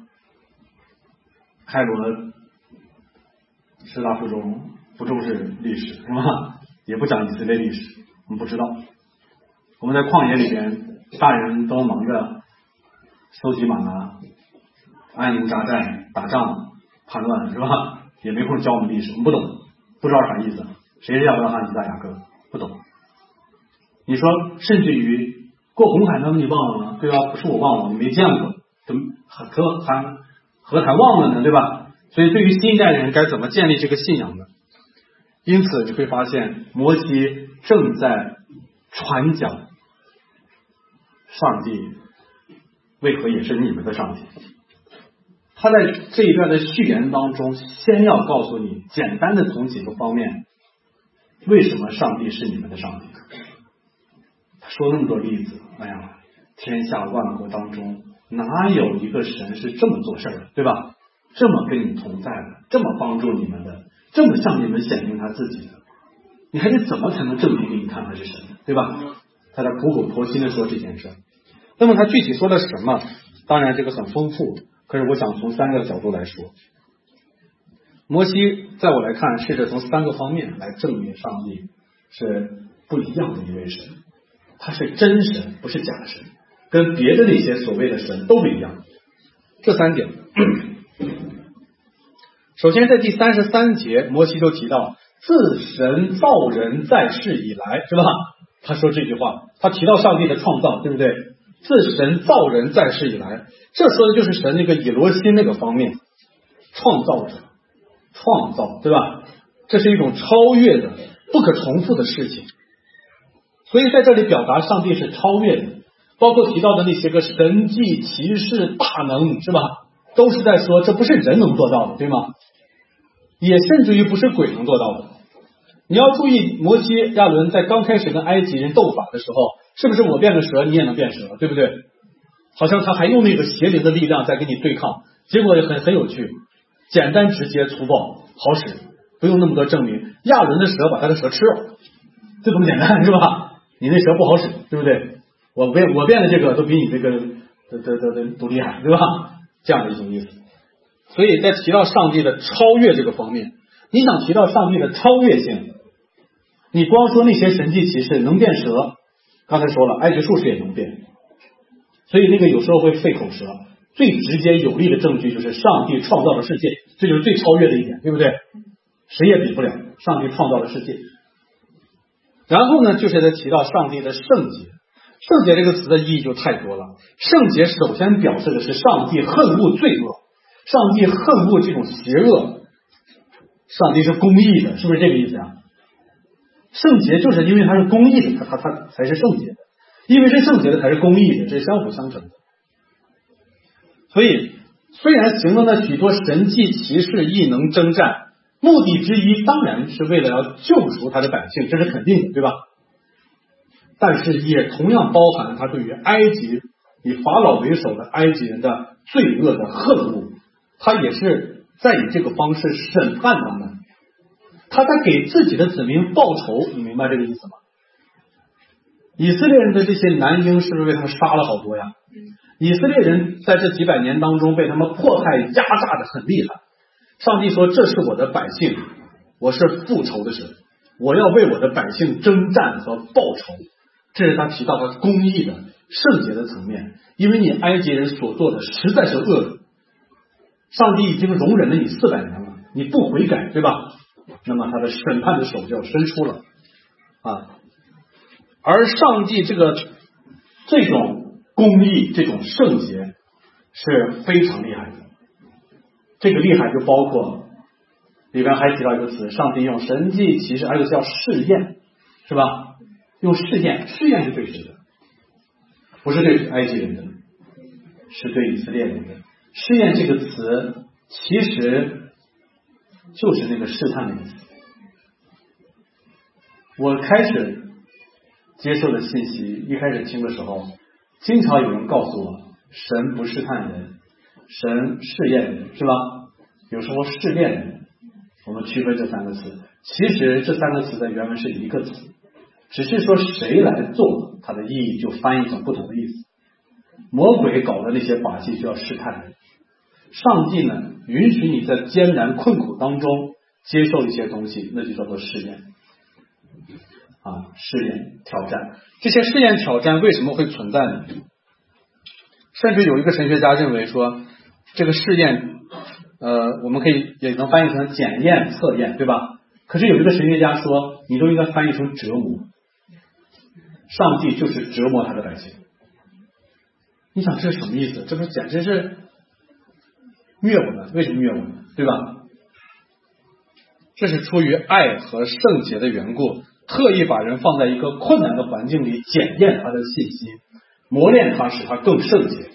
开罗师大附中不重视历史是吧？也不讲以色列历史，我们不知道。我们在旷野里边，大人都忙着搜集玛拿、安营扎寨、打仗、叛乱是吧？也没空教我们历史，我们不懂，不知道啥意思。谁是亚伯拉罕、以撒、雅各？不懂。你说，甚至于过红海，他们你忘了吗？对吧？不是我忘了，你没见过，怎么何谈何谈忘了呢？对吧？所以，对于新一代人该怎么建立这个信仰呢？因此，你会发现，摩西正在传讲上帝为何也是你们的上帝。他在这一段的序言当中，先要告诉你，简单的从几个方面，为什么上帝是你们的上帝。他说那么多例子，哎呀，天下万国当中，哪有一个神是这么做事的，对吧？这么跟你同在的，这么帮助你们的，这么向你们显明他自己的，你还得怎么才能证明给你看他是神，对吧？他在苦口婆心的说这件事。那么他具体说了什么？当然这个很丰富，可是我想从三个角度来说。摩西在我来看，试着从三个方面来证明上帝是不一样的一位神，他是真神，不是假神，跟别的那些所谓的神都不一样。这三点，首先在第三十三节，摩西就提到自神造人在世以来，是吧？他说这句话，他提到上帝的创造，对不对？自神造人在世以来，这说的就是神那个以罗心那个方面，创造者，创造，对吧？这是一种超越的、不可重复的事情。所以在这里表达上帝是超越的，包括提到的那些个神迹、奇事、大能，是吧？都是在说这不是人能做到的，对吗？也甚至于不是鬼能做到的。你要注意，摩西、亚伦在刚开始跟埃及人斗法的时候，是不是我变个蛇，你也能变蛇，对不对？好像他还用那个邪灵的力量在跟你对抗，结果也很很有趣，简单直接粗暴，好使，不用那么多证明。亚伦的蛇把他的蛇吃了，就这么简单，是吧？你那蛇不好使，对不对？我变我变的这个都比你这个的的的的都厉害，对吧？这样的一种意思。所以在提到上帝的超越这个方面，你想提到上帝的超越性，你光说那些神迹奇事能变蛇，刚才说了，埃及术士也能变，所以那个有时候会费口舌。最直接有力的证据就是上帝创造了世界，这就是最超越的一点，对不对？谁也比不了上帝创造了世界。然后呢，就是在提到上帝的圣洁。圣洁这个词的意义就太多了。圣洁首先表示的是上帝恨恶罪恶，上帝恨恶这种邪恶，上帝是公义的，是不是这个意思啊？圣洁就是因为它是公义的，它它它才是圣洁的，因为是圣洁的才是公义的，这是相辅相成的。所以虽然行了那许多神迹奇事异能征战，目的之一当然是为了要救赎他的百姓，这是肯定的，对吧？但是也同样包含他对于埃及以法老为首的埃及人的罪恶的恨恶，他也是在以这个方式审判他们，他在给自己的子民报仇，你明白这个意思吗？以色列人的这些男婴是不是被他们杀了好多呀？以色列人在这几百年当中被他们迫害压榨的很厉害， 上帝说这是我的百姓，我是复仇的神，我要为我的百姓征战和报仇。这是他提到他公义的圣洁的层面，因为你埃及人所做的实在是恶人，上帝已经容忍了你四百年了，你不悔改，对吧？那么他的审判的手就要伸出了啊。而上帝这个这种公义这种圣洁是非常厉害的，这个厉害就包括里边还提到一个词，上帝用神迹奇事，还有叫试验，是吧？用试验，试验是对谁的？不是对埃及人的，是对以色列人的。试验这个词其实就是那个试探那个词。我开始接受的信息，一开始听的时候，经常有人告诉我，神不试探人，神试验人，是吧？有时候试炼人，我们区分这三个词。其实这三个词的原文是一个词，只是说谁来做，它的意义就翻译成不同的意思。魔鬼搞的那些把戏就要试探人，上帝呢允许你在艰难困苦当中接受一些东西，那就叫做试验啊，试验挑战。这些试验挑战为什么会存在呢？甚至有一个神学家认为说，这个试验呃，我们可以也能翻译成检验测验，对吧？可是有一个神学家说，你都应该翻译成折磨，上帝就是折磨他的百姓。你想这是什么意思？这不简直是虐我们，为什么虐我们，对吧？这是出于爱和圣洁的缘故，特意把人放在一个困难的环境里，检验他的信心，磨练他，使他更圣洁。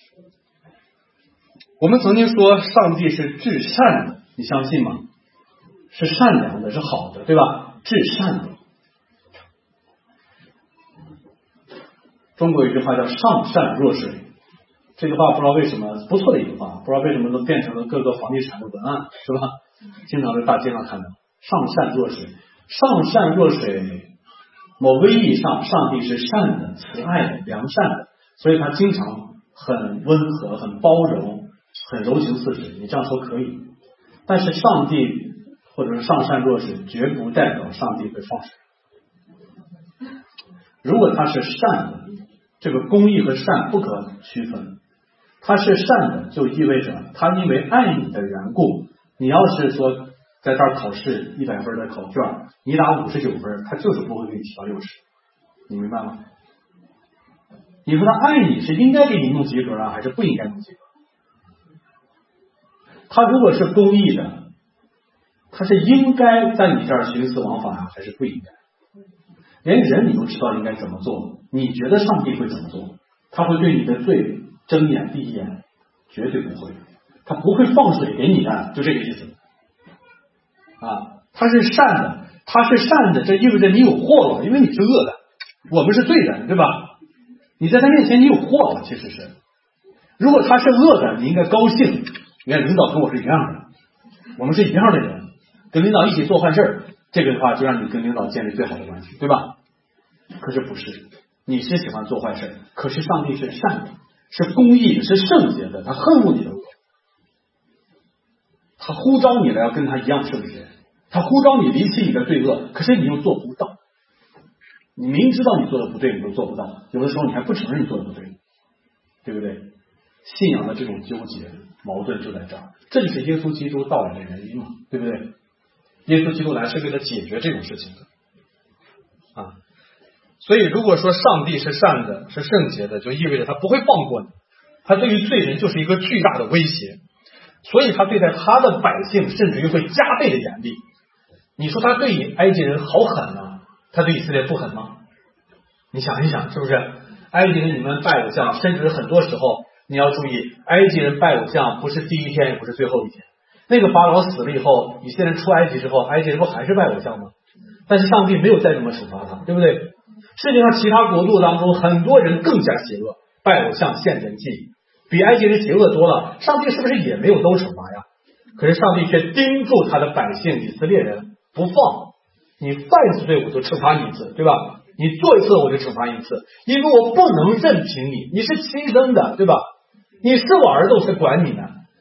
我们曾经说上帝是至善的，你相信吗？是善良的，是好的，对吧？至善的。中国有一句话叫上善若水，这句话不知道为什么不错的一句话，不知道为什么都变成了各个房地产的文案，是吧？经常在大街上看到上善若水，上善若水，某个意义上上帝是善的、慈爱的、良善的，所以他经常很温和、很包容、很柔情似水，你这样说可以。但是上帝或者是上善若水绝不代表上帝会放水。如果他是善的，这个公义和善不可区分，他是善的就意味着他因为爱你的缘故，你要是说在这儿考试一百分的考卷，你打五十九分，他就是不会给你提到六十，你明白吗？你说他爱你是应该给你弄及格啊，还是不应该弄及格？他如果是公义的，他是应该在你这儿徇私枉法啊，还是不应该？连人你都知道应该怎么做，你觉得上帝会怎么做？他会对你的罪睁眼闭眼？绝对不会，他不会放水给你干，就这个意思啊。他是善的，他是善的，这意味着你有祸了，因为你是恶的，我们是罪人，对吧？你在他面前你有祸了，其实是。如果他是恶的，你应该高兴，你看领导跟我是一样的，我们是一样的人，跟领导一起做坏事，这个的话就让你跟领导建立最好的关系，对吧？可是不是，你是喜欢做坏事，可是上帝是善的，是公义的，是圣洁的，他恨恶你的恶，他呼召你了要跟他一样圣洁，他呼召你离弃你的罪恶，可是你又做不到，你明知道你做的不对，你都做不到，有的时候你还不承认你做的不对，对不对？信仰的这种纠结矛盾就在这儿，这就是耶稣基督到来的原因嘛，对不对？耶稣基督来是为了解决这种事情的啊。所以如果说上帝是善的，是圣洁的，就意味着他不会放过你，他对于罪人就是一个巨大的威胁，所以他对待他的百姓甚至于会加倍的严厉。你说他对埃及人好狠啊，他对以色列不狠吗？你想一想，是不是？埃及人你们拜偶像，甚至很多时候你要注意，埃及人拜偶像不是第一天也不是最后一天，那个法老死了以后，以色列人出埃及之后，埃及人不还是拜偶像吗？但是上帝没有再这么处罚他，对不对？世界上其他国度当中很多人更加邪恶，拜偶像献人祭，比埃及人邪恶多了，上帝是不是也没有都惩罚呀？可是上帝却盯住他的百姓以色列人不放，你犯一次罪我就惩罚你一次，对吧？你做一次我就惩罚一次，因为我不能任凭你，你是亲生的，对吧？你是我儿子我才管你呢，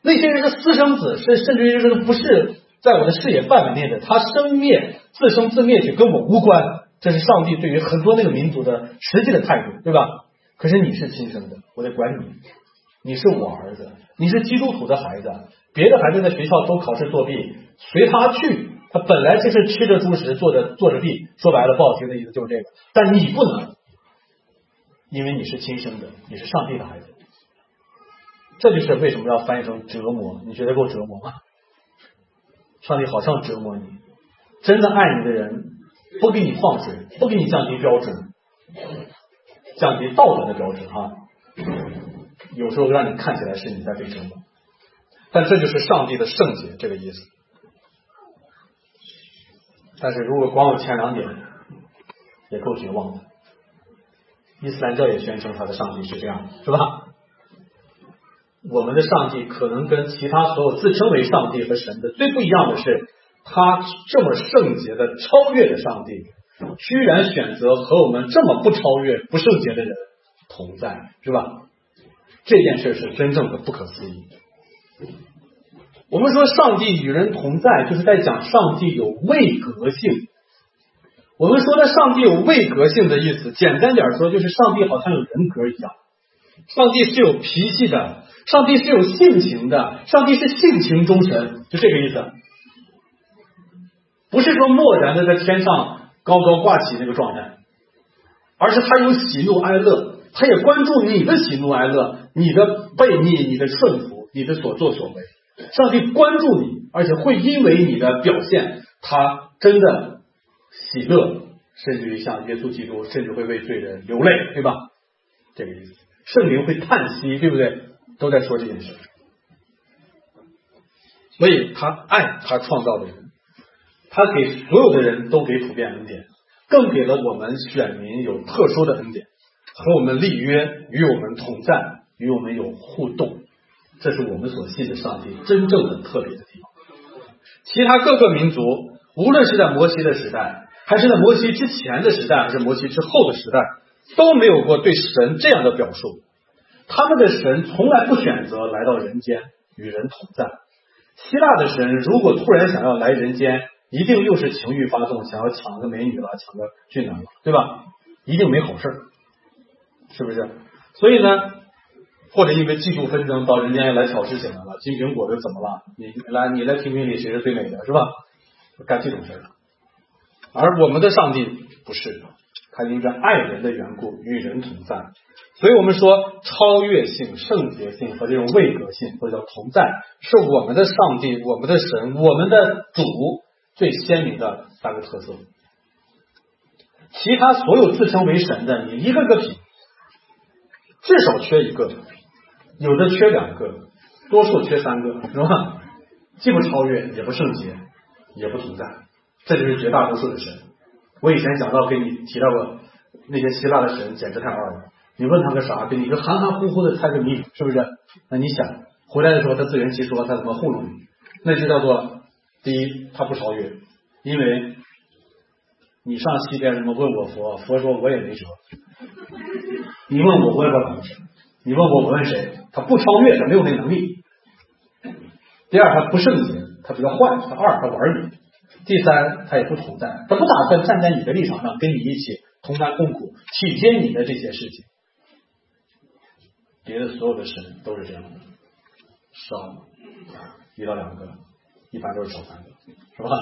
那些人是私生子，是甚至于这个不是在我的视野范围内的，他生灭自生自灭去跟我无关，这是上帝对于很多那个民族的实际的态度，对吧？可是你是亲生的，我得管你，你是我儿子，你是基督徒的孩子，别的孩子在学校都考试作弊，随他去，他本来就是吃着猪食，坐着坐着地，说白了不好听的意思就是这个，但你不能，因为你是亲生的，你是上帝的孩子。这就是为什么要翻译成折磨，你觉得够折磨吗？上帝好像折磨你，真的爱你的人不给你放水，不给你降低标准，降低道德的标准哈，有时候让你看起来是你在被折磨，但这就是上帝的圣洁这个意思。但是如果光有前两点也够绝望的。伊斯兰教也宣称他的上帝是这样，是吧？我们的上帝可能跟其他所有自称为上帝和神的最不一样的是，他这么圣洁的超越的上帝居然选择和我们这么不超越不圣洁的人同在，是吧？这件事是真正的不可思议。我们说上帝与人同在，就是在讲上帝有位格性。我们说的上帝有位格性的意思，简单点说，就是上帝好像有人格一样，上帝是有脾气的，上帝是有性情的，上帝是性情中神，就这个意思。不是说漠然的在天上高高挂起那个状态，而是他有喜怒哀乐，他也关注你的喜怒哀乐，你的悖逆，你的顺服，你的所作所为。上帝关注你，而且会因为你的表现，他真的喜乐，甚至于像耶稣基督，甚至会为罪人流泪，对吧？这个意思。圣灵会叹息，对不对？都在说这件事。所以他爱他创造的人，他给所有的人都给普遍恩典，更给了我们选民有特殊的恩典，和我们立约，与我们同在，与我们有互动。这是我们所信的上帝真正的特别的地方。其他各个民族，无论是在摩西的时代，还是在摩西之前的时代，还是摩西之后的时代，都没有过对神这样的表述。他们的神从来不选择来到人间与人同在。希腊的神如果突然想要来人间，一定又是情欲发动，想要抢个美女了，抢个俊男了，对吧？一定没好事，是不是？所以呢，或者因为嫉妒纷争到人间来挑事情来了，金苹果又怎么了？你来，你来评评理谁是最美的，是吧？干这种事儿。而我们的上帝不是，他因着爱人的缘故与人同在。所以我们说超越性、圣洁性和这种位格性，或者叫同在，是我们的上帝、我们的神、我们的主最鲜明的三个特色。其他所有自称为神的，你一个个比，至少缺一个，有的缺两个，多数缺三个，是吧？既不超越，也不圣洁，也不同在，这就是绝大多数的神。我以前讲到给你提到过，那些希腊的神简直太二了。你问他个啥，给你一个含含糊糊的猜个谜，是不是？那你想回来的时候，他自圆其说，他怎么糊弄你？那就叫做第一，他不超越，因为你上西边什么问我佛，佛说我也没辙。你问我，我也不知道怎么事。你问我，我问谁？他不超越，他没有那能力。第二，他不圣洁，他比较坏。他二，他玩你。第三，他也不同在，他不打算站在你的立场上跟你一起同甘共苦，体贴你的这些事情。别的所有的神都是这样的，少一到两个，一般都是少三个，是吧？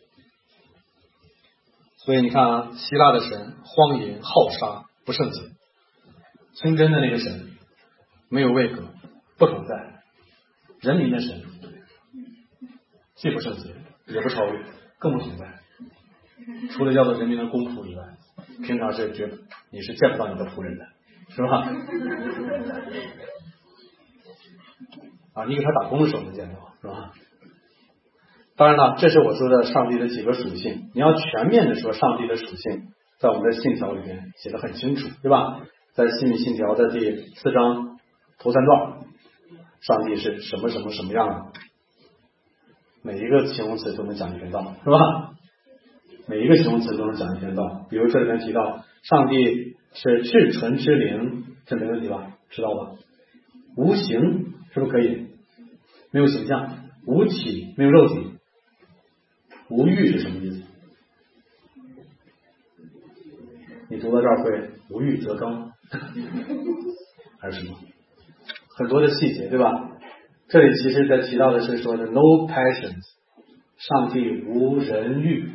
所以你看啊，希腊的神荒淫好杀不圣洁，清真的那个神没有位格不同在，人民的神既不圣洁也不超越，更不同在，除了叫做人民的公仆以外，平常是觉得你是见不到你的仆人的，是吧？啊，你给他打工的时候能见到，是吧？当然了，这是我说的上帝的几个属性。你要全面的说上帝的属性，在我们的信条里面写得很清楚，对吧？在信密信条的第四章头三段，上帝是什么什么什么样的，每一个形容词都能讲一篇道，是吧？每一个形容词都能讲一篇道。比如这里面提到上帝是至纯之灵，这没问题吧？知道吧？无形是不是可以？ 没有形象，无体没有肉体，无欲是什么意思？你读到这儿会无欲则刚还是什么？很多的细节，对吧？这里其实在提到的是说的 no passions， 上帝无人欲。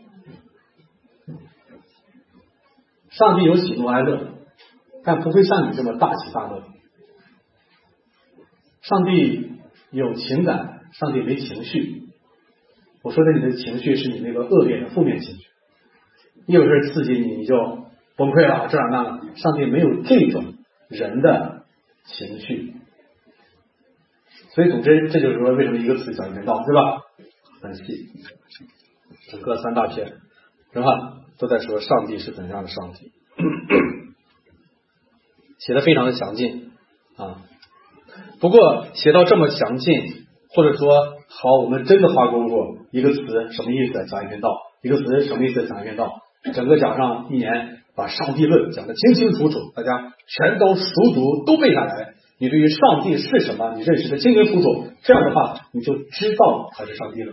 上帝有喜怒哀乐，但不会像你这么大喜大乐。上帝有情感，上帝没情绪。我说的你的情绪是你那个恶劣的负面情绪，一有事刺激你，你就崩溃了，这样那了。上帝没有这种人的情绪，所以总之这就是说为什么一个词讲一篇道，对吧？很细，整个三大篇是吧？都在说上帝是怎样的上帝，写的非常的详尽啊。不过写到这么详尽，或者说好，我们真的花功夫，一个词什么意思讲一篇道，一个词什么意思讲一篇道，整个讲上一年，把上帝论讲得清清楚楚，大家全都熟读，都背下来。你对于上帝是什么，你认识的清清楚楚，这样的话，你就知道他是上帝了。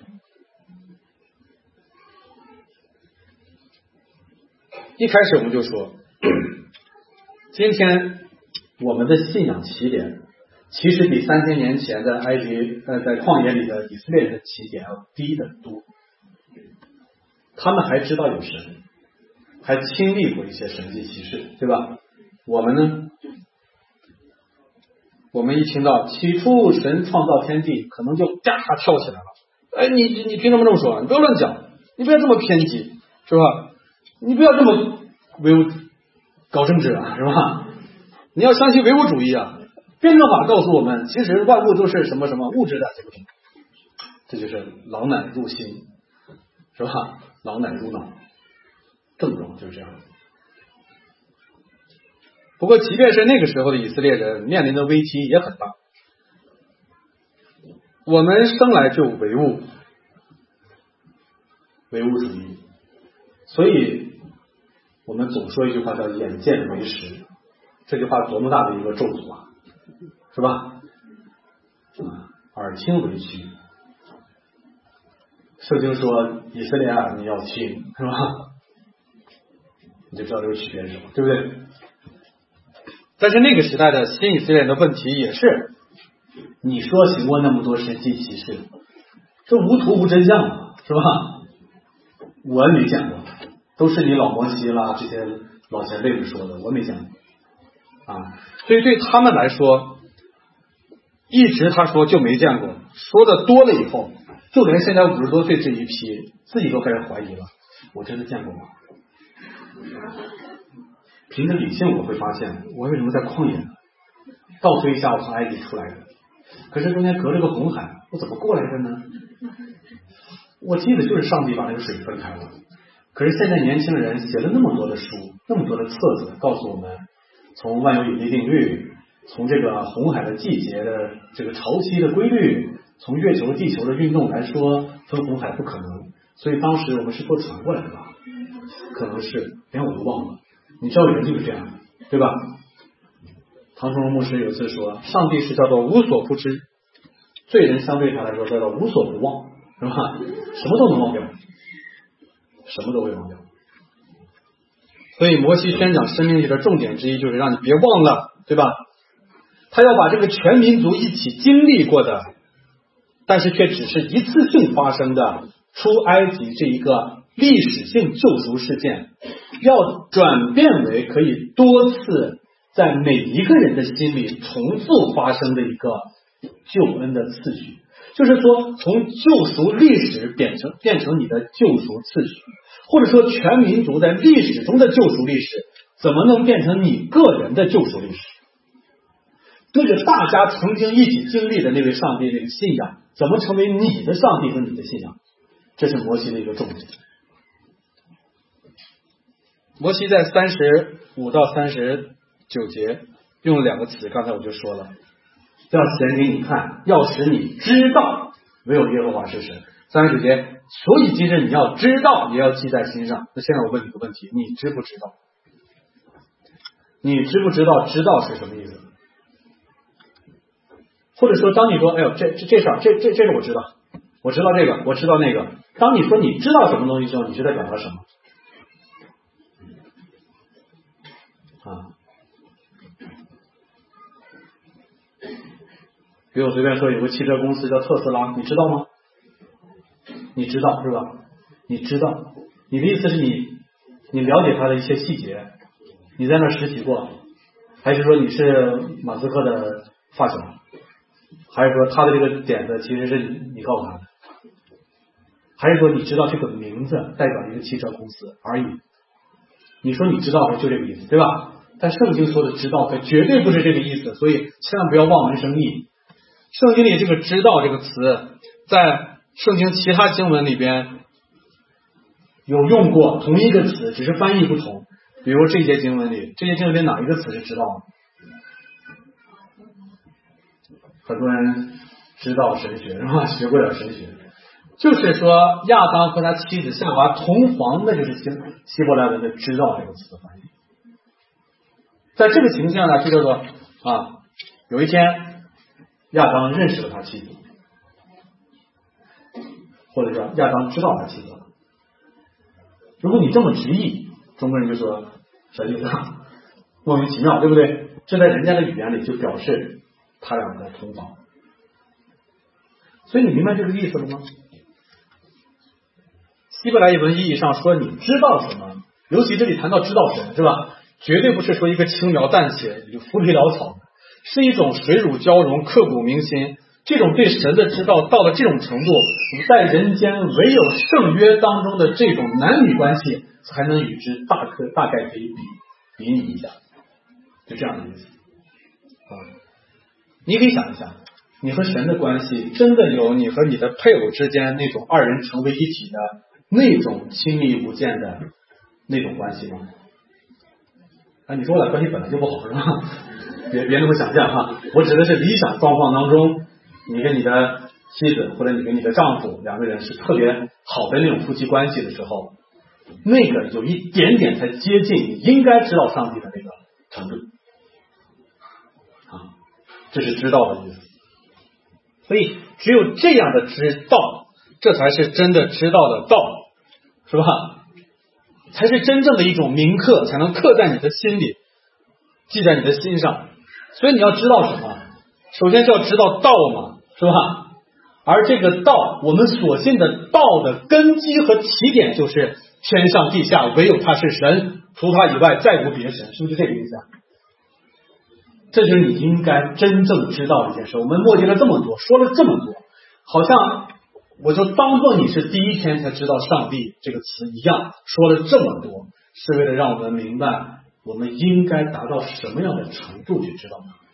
一开始我们就说，今天我们的信仰起点，其实比三千年前的埃及呃在旷野里的以色列人的起点要低得多。他们还知道有神，还经历过一些神迹奇事，对吧？我们呢？我们一听到起初神创造天地，可能就啪跳起来了。哎，你你凭什么这么说？你不要乱讲，你不要这么偏激，是吧？你不要这么唯物搞政治啊，是吧？你要相信唯物主义啊。辩证法告诉我们，其实万物都是什么什么物质的结果，这就是狼奶入心，是吧？狼奶入脑，症状就是这样。不过即便是那个时候的以色列人面临的危机也很大。我们生来就唯物，唯物主义，所以我们总说一句话叫眼见为实，这句话多么大的一个咒诅啊，是吧？耳听为虚。圣经说以色列啊，你要听，是吧？你就知道这个区别是什么，对不对？但是那个时代的新以色列人的问题也是，你说行过那么多神迹奇事，这无图无真相嘛，是吧？我没见过，都是你老摩西啦这些老前辈们说的，我没见过啊。所以对他们来说，一直他说就没见过，说的多了以后，就连现在五十多岁这一批自己都开始怀疑了，我真的见过吗？凭着理性我会发现，我为什么在旷野呢？倒推一下，我从埃及出来的，可是中间隔着个红海，我怎么过来的呢？我记得就是上帝把那个水分开了。可是现在年轻人写了那么多的书，那么多的册子，告诉我们从万有引力定律，从这个红海的季节的这个潮汐的规律，从月球地球的运动来说，分红海不可能。所以当时我们是坐船过来的吧？可能是，连我都忘了。你知道人就是这样，对吧？唐崇荣牧师有次说，上帝是叫做无所不知，罪人相对他来说叫做无所不忘，是吧？什么都能忘掉，什么都会忘掉。所以摩西宣讲生命力的重点之一就是让你别忘了，对吧？他要把这个全民族一起经历过的，但是却只是一次性发生的出埃及这一个历史性救赎事件，要转变为可以多次在每一个人的心里重复发生的一个救恩的次序。就是说，从救赎历史变成变成你的救赎次序，或者说全民族在历史中的救赎历史，怎么能变成你个人的救赎历史？那个大家曾经一起经历的那位上帝那个信仰，怎么成为你的上帝和你的信仰？这是摩西的一个重点。摩西在三十五到三十九节用了两个词，刚才我就说了，要显给你看，要使你知道唯有耶和华是神。三十九节，所以今日你要知道，也要记在心上。那现在我问你个问题，你知不知道？你知不知道知道是什么意思？ 或者说当你说哎呦这这这事儿这这这个我知道，我知道这个我知道那个，当你说你知道什么东西的时候，你是在表达什么啊？比如我随便说有个汽车公司叫特斯拉，你知道吗？你知道是吧？你知道，你的意思是你你了解它的一些细节，你在那儿实习过，还是说你是马斯克的发小，还是说他的这个点子其实是你告诉他的，还是说你知道这个名字代表一个汽车公司而已？你说你知道就这个意思，对吧？但圣经说的知道可绝对不是这个意思，所以千万不要望文生义。圣经里这个知道这个词在圣经其他经文里边有用过同一个词，只是翻译不同。比如这节经文里，这节经文里哪一个词是知道呢？很多人知道神学是吧？学过点神学，就是说亚当和他妻子夏娃同房，那就是希希伯来文的知道这个词的翻译。在这个情况下呢，就叫做啊，有一天亚当认识了他妻子，或者说亚当知道他妻子了。如果你这么直译，中国人就说啥意思啊？莫名其妙，对不对？这在人家的语言里就表示他俩在同房。所以你明白这个意思了吗？希伯来语文意义上说你知道什么，尤其这里谈到知道神是吧？绝对不是说一个轻描淡写浮皮潦草，是一种水乳交融刻骨铭心。这种对神的知道到了这种程度，在人间唯有圣约当中的这种男女关系才能与之大可大概可以比比拟一下，就这样的意思啊。你可以想一想，你和神的关系真的有你和你的配偶之间那种二人成为一体的那种亲密无间的那种关系吗？啊，你说我俩关系本来就不好是吧？别别那么想象哈，我指的是理想状况当中，你跟你的妻子或者你跟你的丈夫两个人是特别好的那种夫妻关系的时候，那个有一点点才接近你应该知道上帝的那个程度啊，这是知道的意思。所以只有这样的知道，这才是真的知道的道，是吧？才是真正的一种铭刻，才能刻在你的心里，记在你的心上。所以你要知道什么？首先是要知道道嘛，是吧？而这个道，我们所信的道的根基和起点就是天上地下唯有他是神，除他以外再无别神，是不是这个意思啊？这就是你应该真正知道的一件事。我们墨迹了这么多，说了这么多，好像我就当做你是第一天才知道上帝这个词一样，说了这么多，是为了让我们明白我们应该达到什么样的程度去知道它。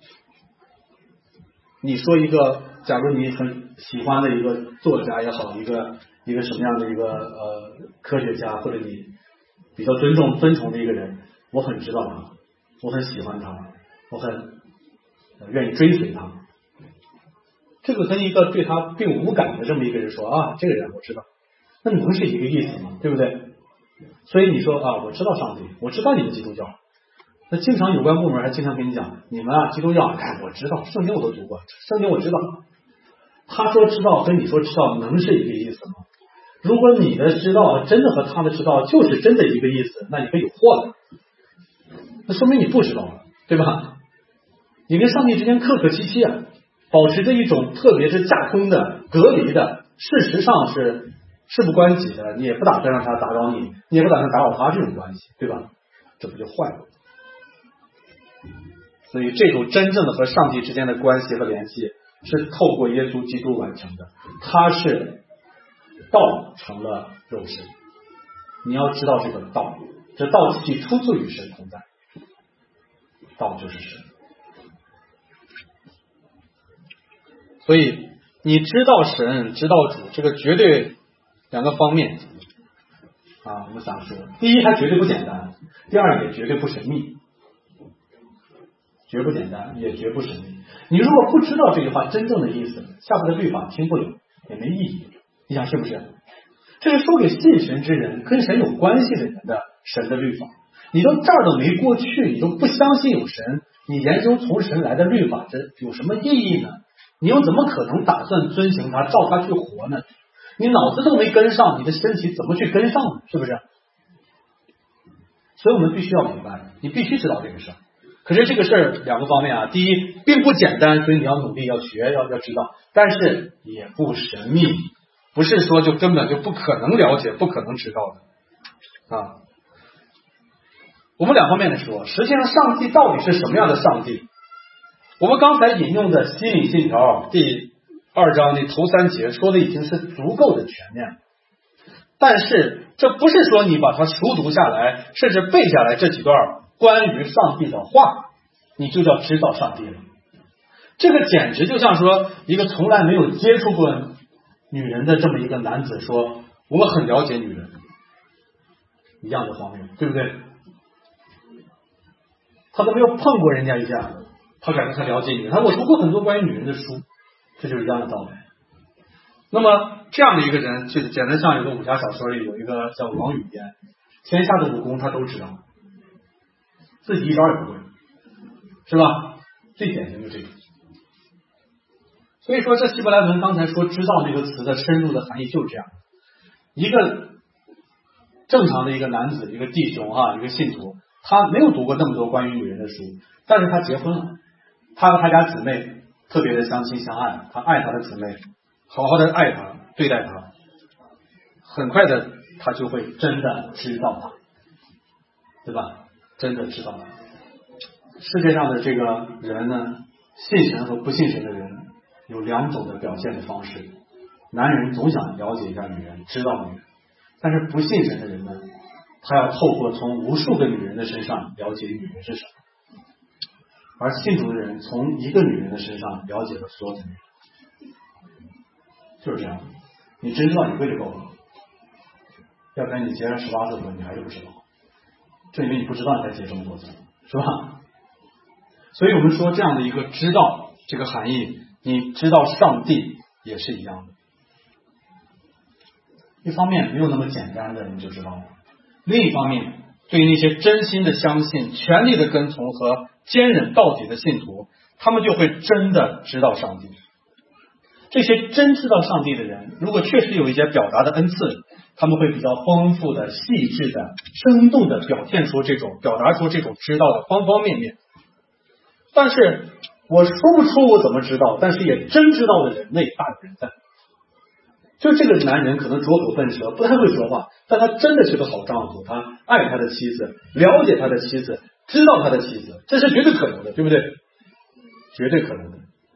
你说一个，假如你很喜欢的一个作家也好，一个一个什么样的一个呃科学家，或者你比较尊重尊崇的一个人，我很知道他，我很喜欢他，我很、呃、愿意追随他。这个跟一个对他并无感的这么一个人说啊，这个人我知道，那能是一个意思吗？对不对？所以你说啊，我知道上帝，我知道你们基督教，那经常有关部门还经常跟你讲，你们啊基督教，哎，我知道圣经我都读过，圣经我知道。他说知道跟你说知道能是一个意思吗？如果你的知道真的和他的知道就是真的一个意思，那你可有祸了，那说明你不知道了，对吧？你跟上帝之间客客气气啊，保持着一种特别是架空的隔离的，事实上是事不关己的，你也不打算让他打扰你，你也不打算打扰他这种关系，对吧？这不就坏了？所以这种真正的和上帝之间的关系和联系是透过耶稣基督完成的，他是道成了肉身。你要知道这个道，这道起初就与神同在，道就是神。所以你知道神知道主，这个绝对两个方面啊，我们想说，第一它绝对不简单，第二也绝对不神秘，绝不简单也绝不神秘。你如果不知道这句话真正的意思，下边的律法听不了也没意义，你想是不是？这是说给信神之人跟神有关系的人的神的律法。 你都这儿都没过去，你都不相信有神，你研究从神来的律法，这有什么意义呢？你又怎么可能打算遵行它，照它去活呢？你脑子都没跟上，你的身体怎么去跟上呢？是不是？所以我们必须要明白，你必须知道这个事儿。可是这个事儿两个方面啊，第一并不简单，所以你要努力要学要要知道，但是也不神秘，不是说就根本就不可能了解不可能知道的啊。我们两方面的说，实际上上帝到底是什么样的上帝？我们刚才引用的西敏信条第二章的头三节说的已经是足够的全面了，但是这不是说你把它熟读下来甚至背下来这几段关于上帝的话你就叫知道上帝了。这个简直就像说一个从来没有接触过女人的这么一个男子说我们很了解女人一样的荒谬，对不对？他都没有碰过人家一下，他感觉他了解女人，他我读过很多关于女人的书，这就是一样的道理。那么这样的一个人，就简单像有个武侠小说里有一个叫王语嫣，天下的武功他都知道，自己一招也不会，是吧？最典型的这个。所以说这希伯来文刚才说知道这个词的深入的含义就是这样，一个正常的一个男子，一个弟兄哈，一个信徒，他没有读过那么多关于女人的书，但是他结婚了，他和他家姊妹特别的相亲相爱，他爱他的姊妹，好好的爱他，对待他，很快的他就会真的知道他，对吧？真的知道他。世界上的这个人呢，信神和不信神的人有两种的表现的方式。男人总想了解一下女人，知道女人，但是不信神的人呢，他要透过从无数个女人的身上了解女人是什么，而信主的人从一个女人的身上了解了所有的女人，就是这样。你真知道你会就够了，要不然你结了十八次婚你还是不知道，正因为你不知道你才结这么多次，是吧？所以我们说这样的一个知道这个含义，你知道上帝也是一样的。一方面没有那么简单的你就知道了，另一方面对于那些真心的相信全力的跟从和坚忍到底的信徒，他们就会真的知道上帝。这些真知道上帝的人，如果确实有一些表达的恩赐，他们会比较丰富的细致的生动的表现出这种表达出这种知道的方方面面。但是我说不出我怎么知道，但是也真知道的人那也大有人在。就这个男人可能拙口笨舌不太会说话，但他真的是个好丈夫，他爱他的妻子，了解他的妻子，知道他的妻子，这是绝对可能的，对不对？绝对可能的。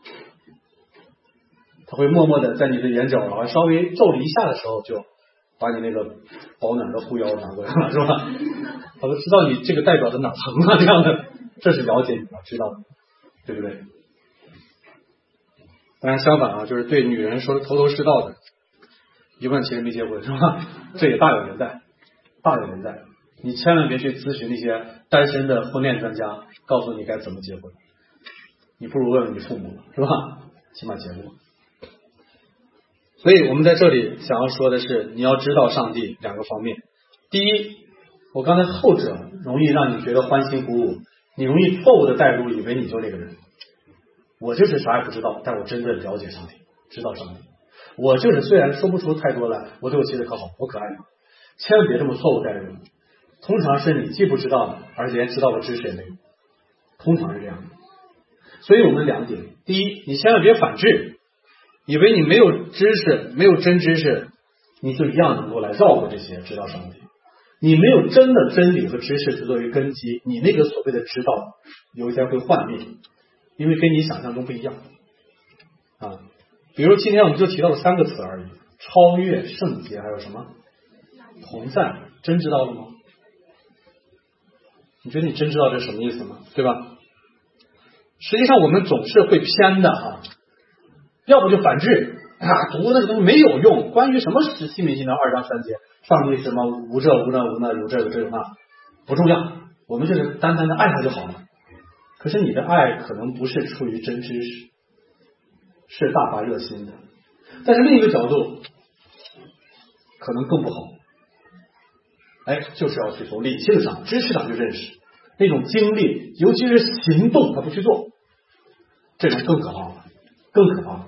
他会默默的在你的眼角啊稍微皱了一下的时候，就把你那个保暖的护腰拿过来了，是吧？他都知道你这个代表的哪层啊，这样的，这是了解你的，知道的，对不对？当然相反啊，就是对女人说的头头是道的，一问其实没结婚，是吧？这也大有人在，大有人在。你千万别去咨询那些单身的婚恋专家，告诉你该怎么结婚，你不如问问你父母，是吧？起码结过。所以我们在这里想要说的是，你要知道上帝两个方面。第一，我刚才后者容易让你觉得欢欣鼓舞，你容易错误的带入，以为你就那个人。我就是啥也不知道，但我真的了解上帝，知道上帝。我就是虽然说不出太多来，我对我妻子可好，我可爱她，千万别这么错误带入。通常是你既不知道，而且连知道的知识也没有，通常是这样的。所以我们两点，第一，你千万别反制，以为你没有知识，没有真知识，你就一样能够来绕过这些知道上帝。你没有真的真理和知识作为根基，你那个所谓的知道有一天会幻灭，因为跟你想象中不一样啊。比如今天我们就提到了三个词而已，超越、圣洁，还有什么同在，真知道了吗？你觉得你真知道这是什么意思吗？对吧？实际上我们总是会偏的啊，要不就反制啊，读那个东西没有用。关于什么是西敏信条二章三节，上帝什么无这无那无那有这有这有那不重要，我们就是单单的爱他就好了。可是你的爱可能不是出于真知识，是大发热心的，但是另一个角度可能更不好。 哎，就是要去从理性上、知识上去认识那种经历，尤其是行动，他不去做，这种更可怕了，更可怕了。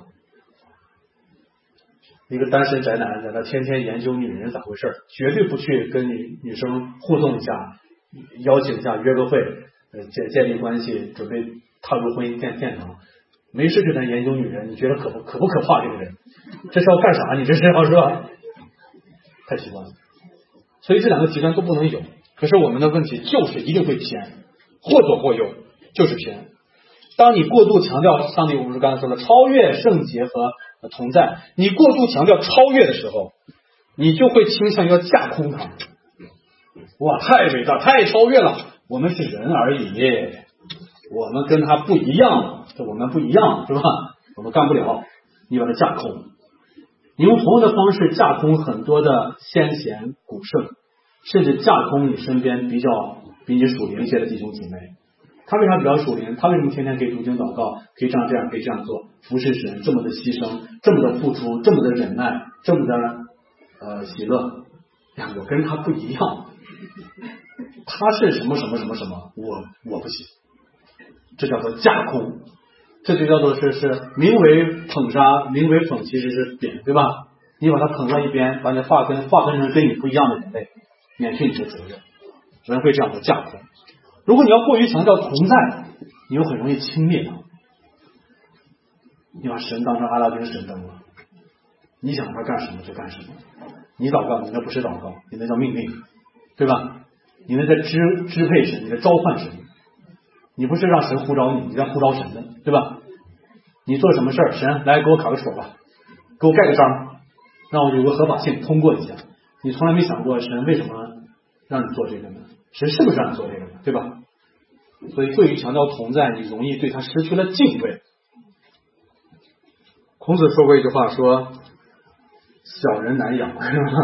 一个单身宅男在那天天研究女人咋回事，绝对不去跟女女生互动一下，邀请一下，约个会，呃，建建立关系，准备踏入婚姻殿殿堂。没事就在研究女人，你觉得可不可不可怕？这个人，这是要干啥？你这是要是吧？太奇怪了。所以这两个极端都不能有。可是我们的问题就是一定会偏，或左或右，就是偏。当你过度强调上帝，我们是刚才说的超越、圣洁和同在，你过度强调超越的时候，你就会倾向于要架空它。哇，太伟大，太超越了！我们是人而已，我们跟他不一样，这我们不一样，是吧？我们干不了，你把它架空。你用同样的方式架空很多的先贤古圣，甚至架空你身边比较比你属灵一些的弟兄姐妹。他为啥比较属灵？他为什么天天可以读经祷告，可以这样这样，可以这样做，服侍神，这么的牺牲，这么的付出，这么的忍耐，这么的呃喜乐？呀，我跟他不一样，他是什么什么什么什么，我我不行，这叫做架空，这就叫做是是名为捧杀，名为捧，其实是贬，对吧？你把它捧到一边，把你划分划分成跟你不一样的人类，免去你的责任，人会这样的架空。如果你要过于强调同在，你又很容易轻蔑他，你把神当成阿拉丁神灯了，你想他干什么就干什么，你祷告你那不是祷告，你那叫命令，对吧？你那在支支配神，你在召唤神，你不是让神呼召你，你在呼召神的，对吧？你做什么事儿，神来给我卡个戳吧，给我盖个章，让我有个合法性通过一下。你从来没想过神为什么让你做这个呢？神是不是让你做这个呢？对吧？所以过于强调同在，你容易对他失去了敬畏。孔子说过一句话，说小人难养，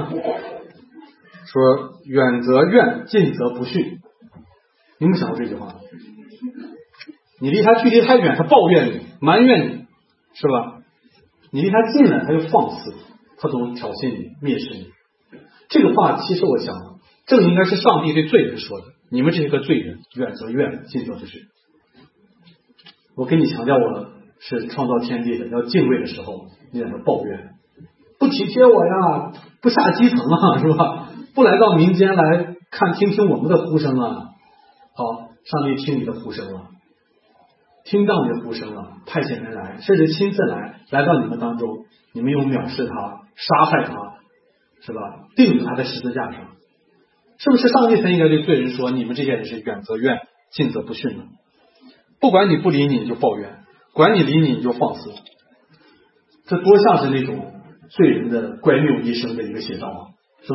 说远则怨，近则不逊。你有没有想过这句话？你离他距离太远，他抱怨你，埋怨你，是吧？你离他近了，他就放肆，他总挑衅你，蔑视你。这个话其实我想正应该是上帝对罪人说的，你们这些个罪人，远则怨，近则不逊。我跟你强调我是创造天地的，要敬畏的时候，你在那抱怨，不体贴我呀，不下基层啊，是吧？不来到民间来看听听我们的呼声啊。好，上帝听你的呼声了，听到你的呼声了，派遣人来，甚至亲自来，来到你们当中，你们又藐视他，杀害他，是吧？钉死他在十字架上，是不是上帝才应该对罪人说，你们这些人是远则怨，近则不逊呢？不管你不理你，你就抱怨；管你理你，你就放肆。这多像是那种罪人的乖谬一生的一个写照啊，是吧？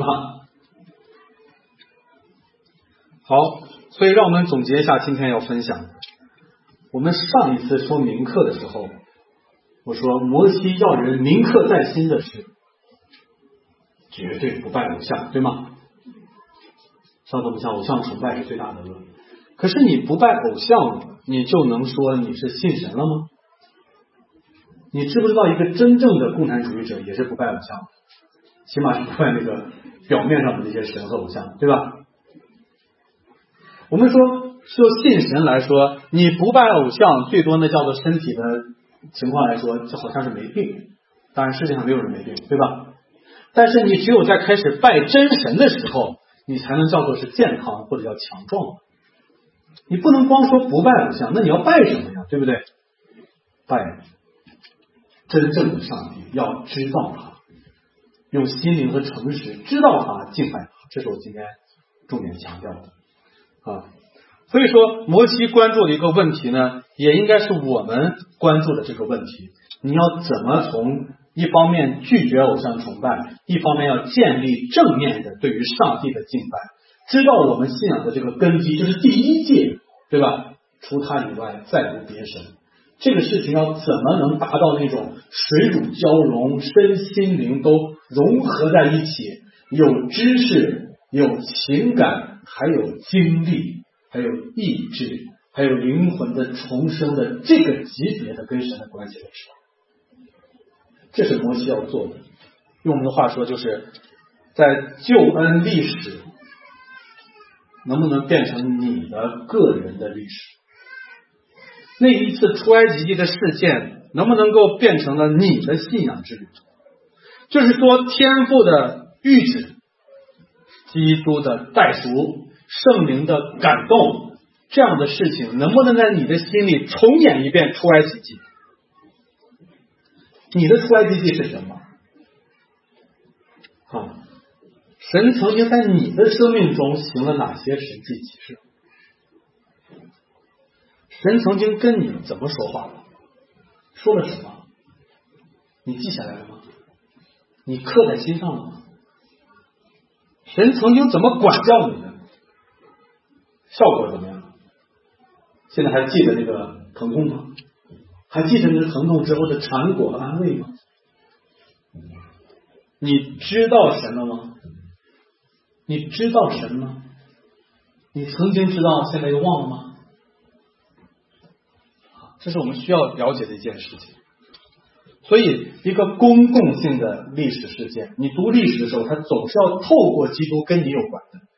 好，所以让我们总结一下今天要分享的。我们上一次说铭刻的时候，我说摩西要人铭刻在心的是绝对不拜偶像，对吗？上次我们讲偶像崇拜是最大的恶。可是你不拜偶像，你就能说你是信神了吗？你知不知道一个真正的共产主义者也是不拜偶像，起码是不拜那个表面上的那些神和偶像，对吧？我们说就信神来说，你不拜偶像，最多那叫做身体的情况来说，就好像是没病。当然世界上没有人没病，对吧？但是你只有在开始拜真神的时候，你才能叫做是健康或者叫强壮。你不能光说不拜偶像，那你要拜什么呀？对不对？拜真正的上帝，要知道他，用心灵和诚实知道他，敬拜他，这是我今天重点强调的啊。所以说摩西关注的一个问题呢，也应该是我们关注的这个问题。你要怎么从一方面拒绝偶像崇拜，一方面要建立正面的对于上帝的敬拜，知道我们信仰的这个根基就是第一戒，对吧？除他以外再无别神。这个事情要怎么能达到那种水乳交融，身心灵都融合在一起，有知识，有情感，还有经历，还有意志，还有灵魂的重生的这个级别的跟神的关系的时候，这是摩西要做的。用我们的话说，就是在救恩历史能不能变成你的个人的历史？那一次出埃及记的事件能不能够变成了你的信仰之旅？就是说，天父的谕旨、基督的代赎、圣灵的感动，这样的事情能不能在你的心里重演一遍出埃及记？你的出埃及记是什么？啊，神曾经在你的生命中行了哪些神迹奇事？神曾经跟你怎么说话？说了什么？你记下来了吗？你刻在心上了吗？神曾经怎么管教你的？效果怎么样？现在还记得那个疼痛吗？还记得那个疼痛之后的缠裹和安慰吗？你知道神了吗？你知道神吗？你曾经知道，现在又忘了吗？这是我们需要了解的一件事情。所以一个公共性的历史事件，你读历史的时候，它总是要透过基督跟你有关的。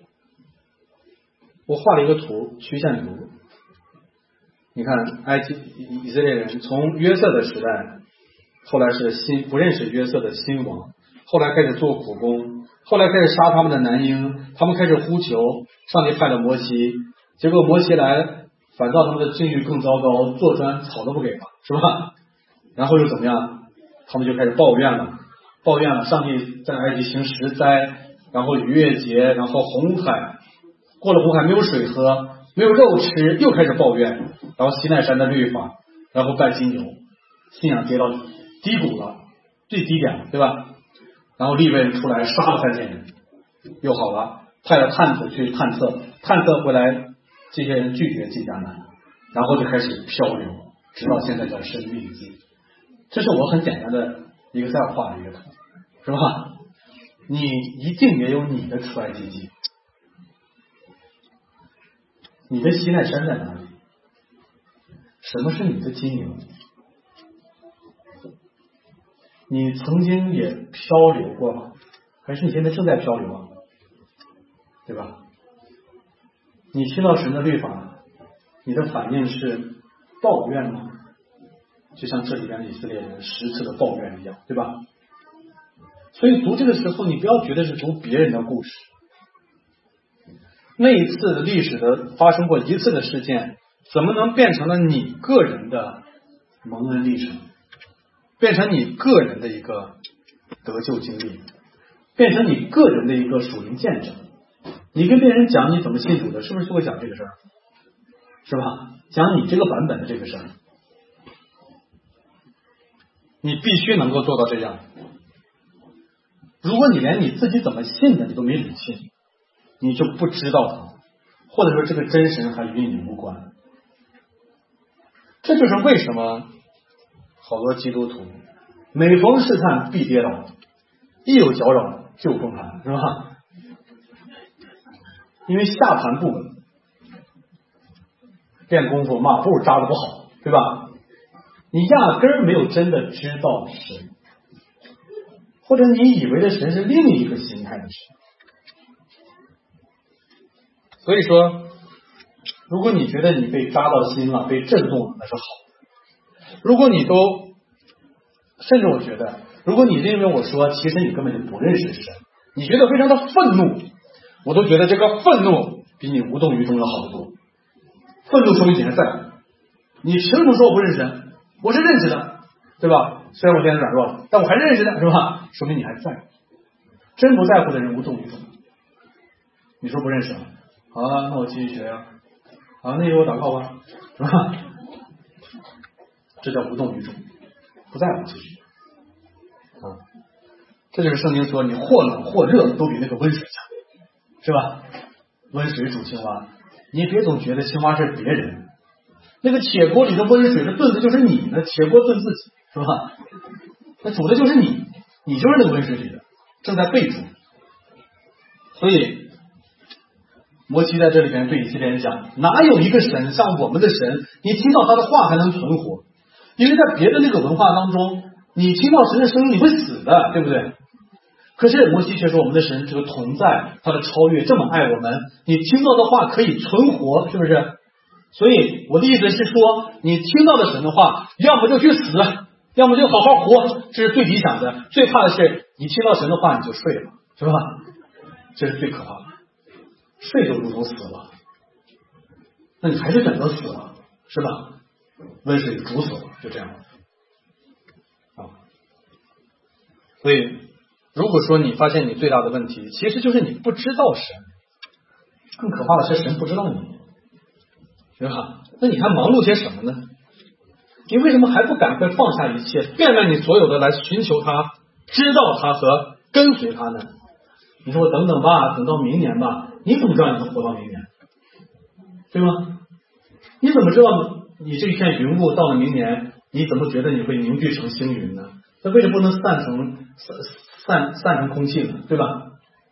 我画了一个图，曲线图。你看，埃及以色列人从约瑟的时代，后来是新不认识约瑟的新王，后来开始做苦工，后来开始杀他们的男婴，他们开始呼求，上帝派了摩西，结果摩西来，反倒他们的境遇更糟糕，做砖草都不给了，是吧？然后又怎么样？他们就开始抱怨了，抱怨了。上帝在埃及行十灾，然后逾越节，然后红海，过了红海没有水喝，没有肉吃，又开始抱怨。然后西奈山的律法，然后拜金牛，信仰跌到低谷了，最低点了，对吧？然后利未人出来杀了三千人，又好了，派了探子去探测，探测回来，这些人拒绝进迦南，然后就开始漂流，直到现在叫生命记。这是我很简单的一个再画的一个图，是吧？你一定也有你的出埃及记，你的西奈山在哪里？什么是你的金牛？你曾经也漂流过吗？还是你现在正在漂流啊？对吧？你听到神的律法，你的反应是抱怨吗？就像这里边的以色列人十次的抱怨一样，对吧？所以读这个时候，你不要觉得是读别人的故事。那一次历史的发生过一次的事件，怎么能变成了你个人的蒙恩历程，变成你个人的一个得救经历，变成你个人的一个属灵见证？你跟别人讲你怎么信主的，是不是就会讲这个事儿？是吧？讲你这个版本的这个事儿，你必须能够做到这样。如果你连你自己怎么信的你都没理信，你就不知道它，或者说这个真神还与你无关。这就是为什么好多基督徒每逢试探必跌倒，一有搅扰就崩盘，是吧？因为下盘不稳，练功夫马步扎的不好，对吧？你压根儿没有真的知道神，或者你以为的神是另一个形态的神。所以说，如果你觉得你被扎到心了，被震动了，那是好的。如果你都，甚至我觉得，如果你认为我说其实你根本就不认识神，你觉得非常的愤怒，我都觉得这个愤怒比你无动于衷要好得多。愤怒说明你还在，你凭什么说我不认识神？我是认识的，对吧？虽然我现在软弱了，但我还认识的，是吧？说明你还在。真不在乎的人无动于衷。你说不认识了，好了，那我继续学呀、啊。好，那给我祷告吧，是吧？这叫无动于衷，不在乎继续。啊，这就是圣经说，你或冷或热都比那个温水强，是吧？温水煮青蛙，你别总觉得青蛙是别人，那个铁锅里的温水，那炖的就是你呢，铁锅炖自己，是吧？那煮的就是你，你就是那个温水里的，正在被煮。所以摩西在这里边对以色列人讲，哪有一个神像我们的神，你听到他的话还能存活？因为在别的那个文化当中，你听到神的声音你会死的，对不对？ 可是摩西却说我们的神这个同在，他的超越这么爱我们，你听到的话可以存活，是不是？所以我的意思是说，你听到的神的话，要么就去死，要么就好好活，这是最理想的。最怕的是你听到神的话你就睡了，是吧？这是最可怕的，睡就如同死了，那你还是选择死了，是吧？温水煮死了，就这样啊。所以如果说你发现你最大的问题其实就是你不知道神，更可怕的是神不知道你，是吧？那你还忙碌些什么呢？你为什么还不赶快放下一切，变卖你所有的来寻求他，知道他和跟随他呢？你说我等等吧，等到明年吧，你怎么知道你能活到明年？对吗？你怎么知道你这一片云雾到了明年，你怎么觉得你会凝聚成星云呢？那为什么不能散成散散散成空气呢？对吧？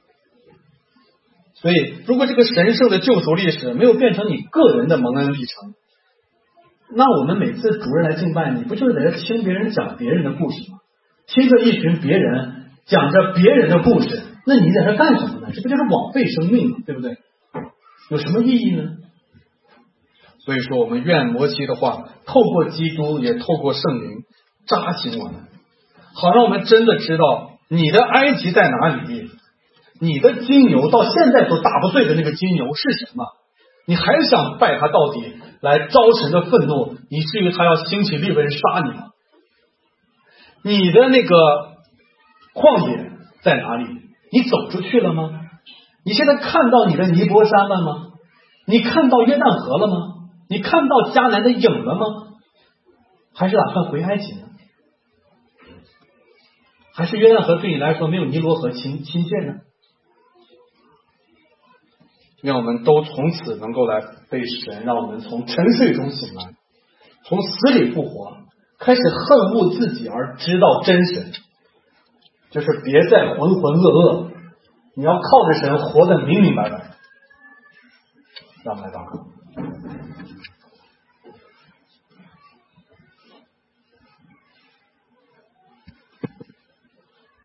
所以如果这个神圣的救赎历史没有变成你个人的蒙恩历程，那我们每次主日来敬拜，你不就是在这听别人讲别人的故事吗？听着一群别人讲着别人的故事，那你在这干什么呢？这不就是枉费生命吗？对不对？有什么意义呢？所以说我们愿摩西的话透过基督也透过圣灵扎醒我们，好让我们真的知道你的埃及在哪里，你的金牛到现在都打不碎的那个金牛是什么，你还想拜他到底，来招神的愤怒，以至于他要兴起利未人杀你吗？你的那个旷野在哪里？你走出去了吗？你现在看到你的尼泊山了吗？你看到约旦河了吗？你看到迦南的影了吗？还是打算回埃及呢？还是约旦河对你来说没有尼罗河亲亲切呢？让我们都从此能够来被神，让我们从沉睡中醒来，从死里复活，开始恨恶自己而知道真神，就是别再浑浑噩噩，你要靠着神活得明明白白。让我们来祷告。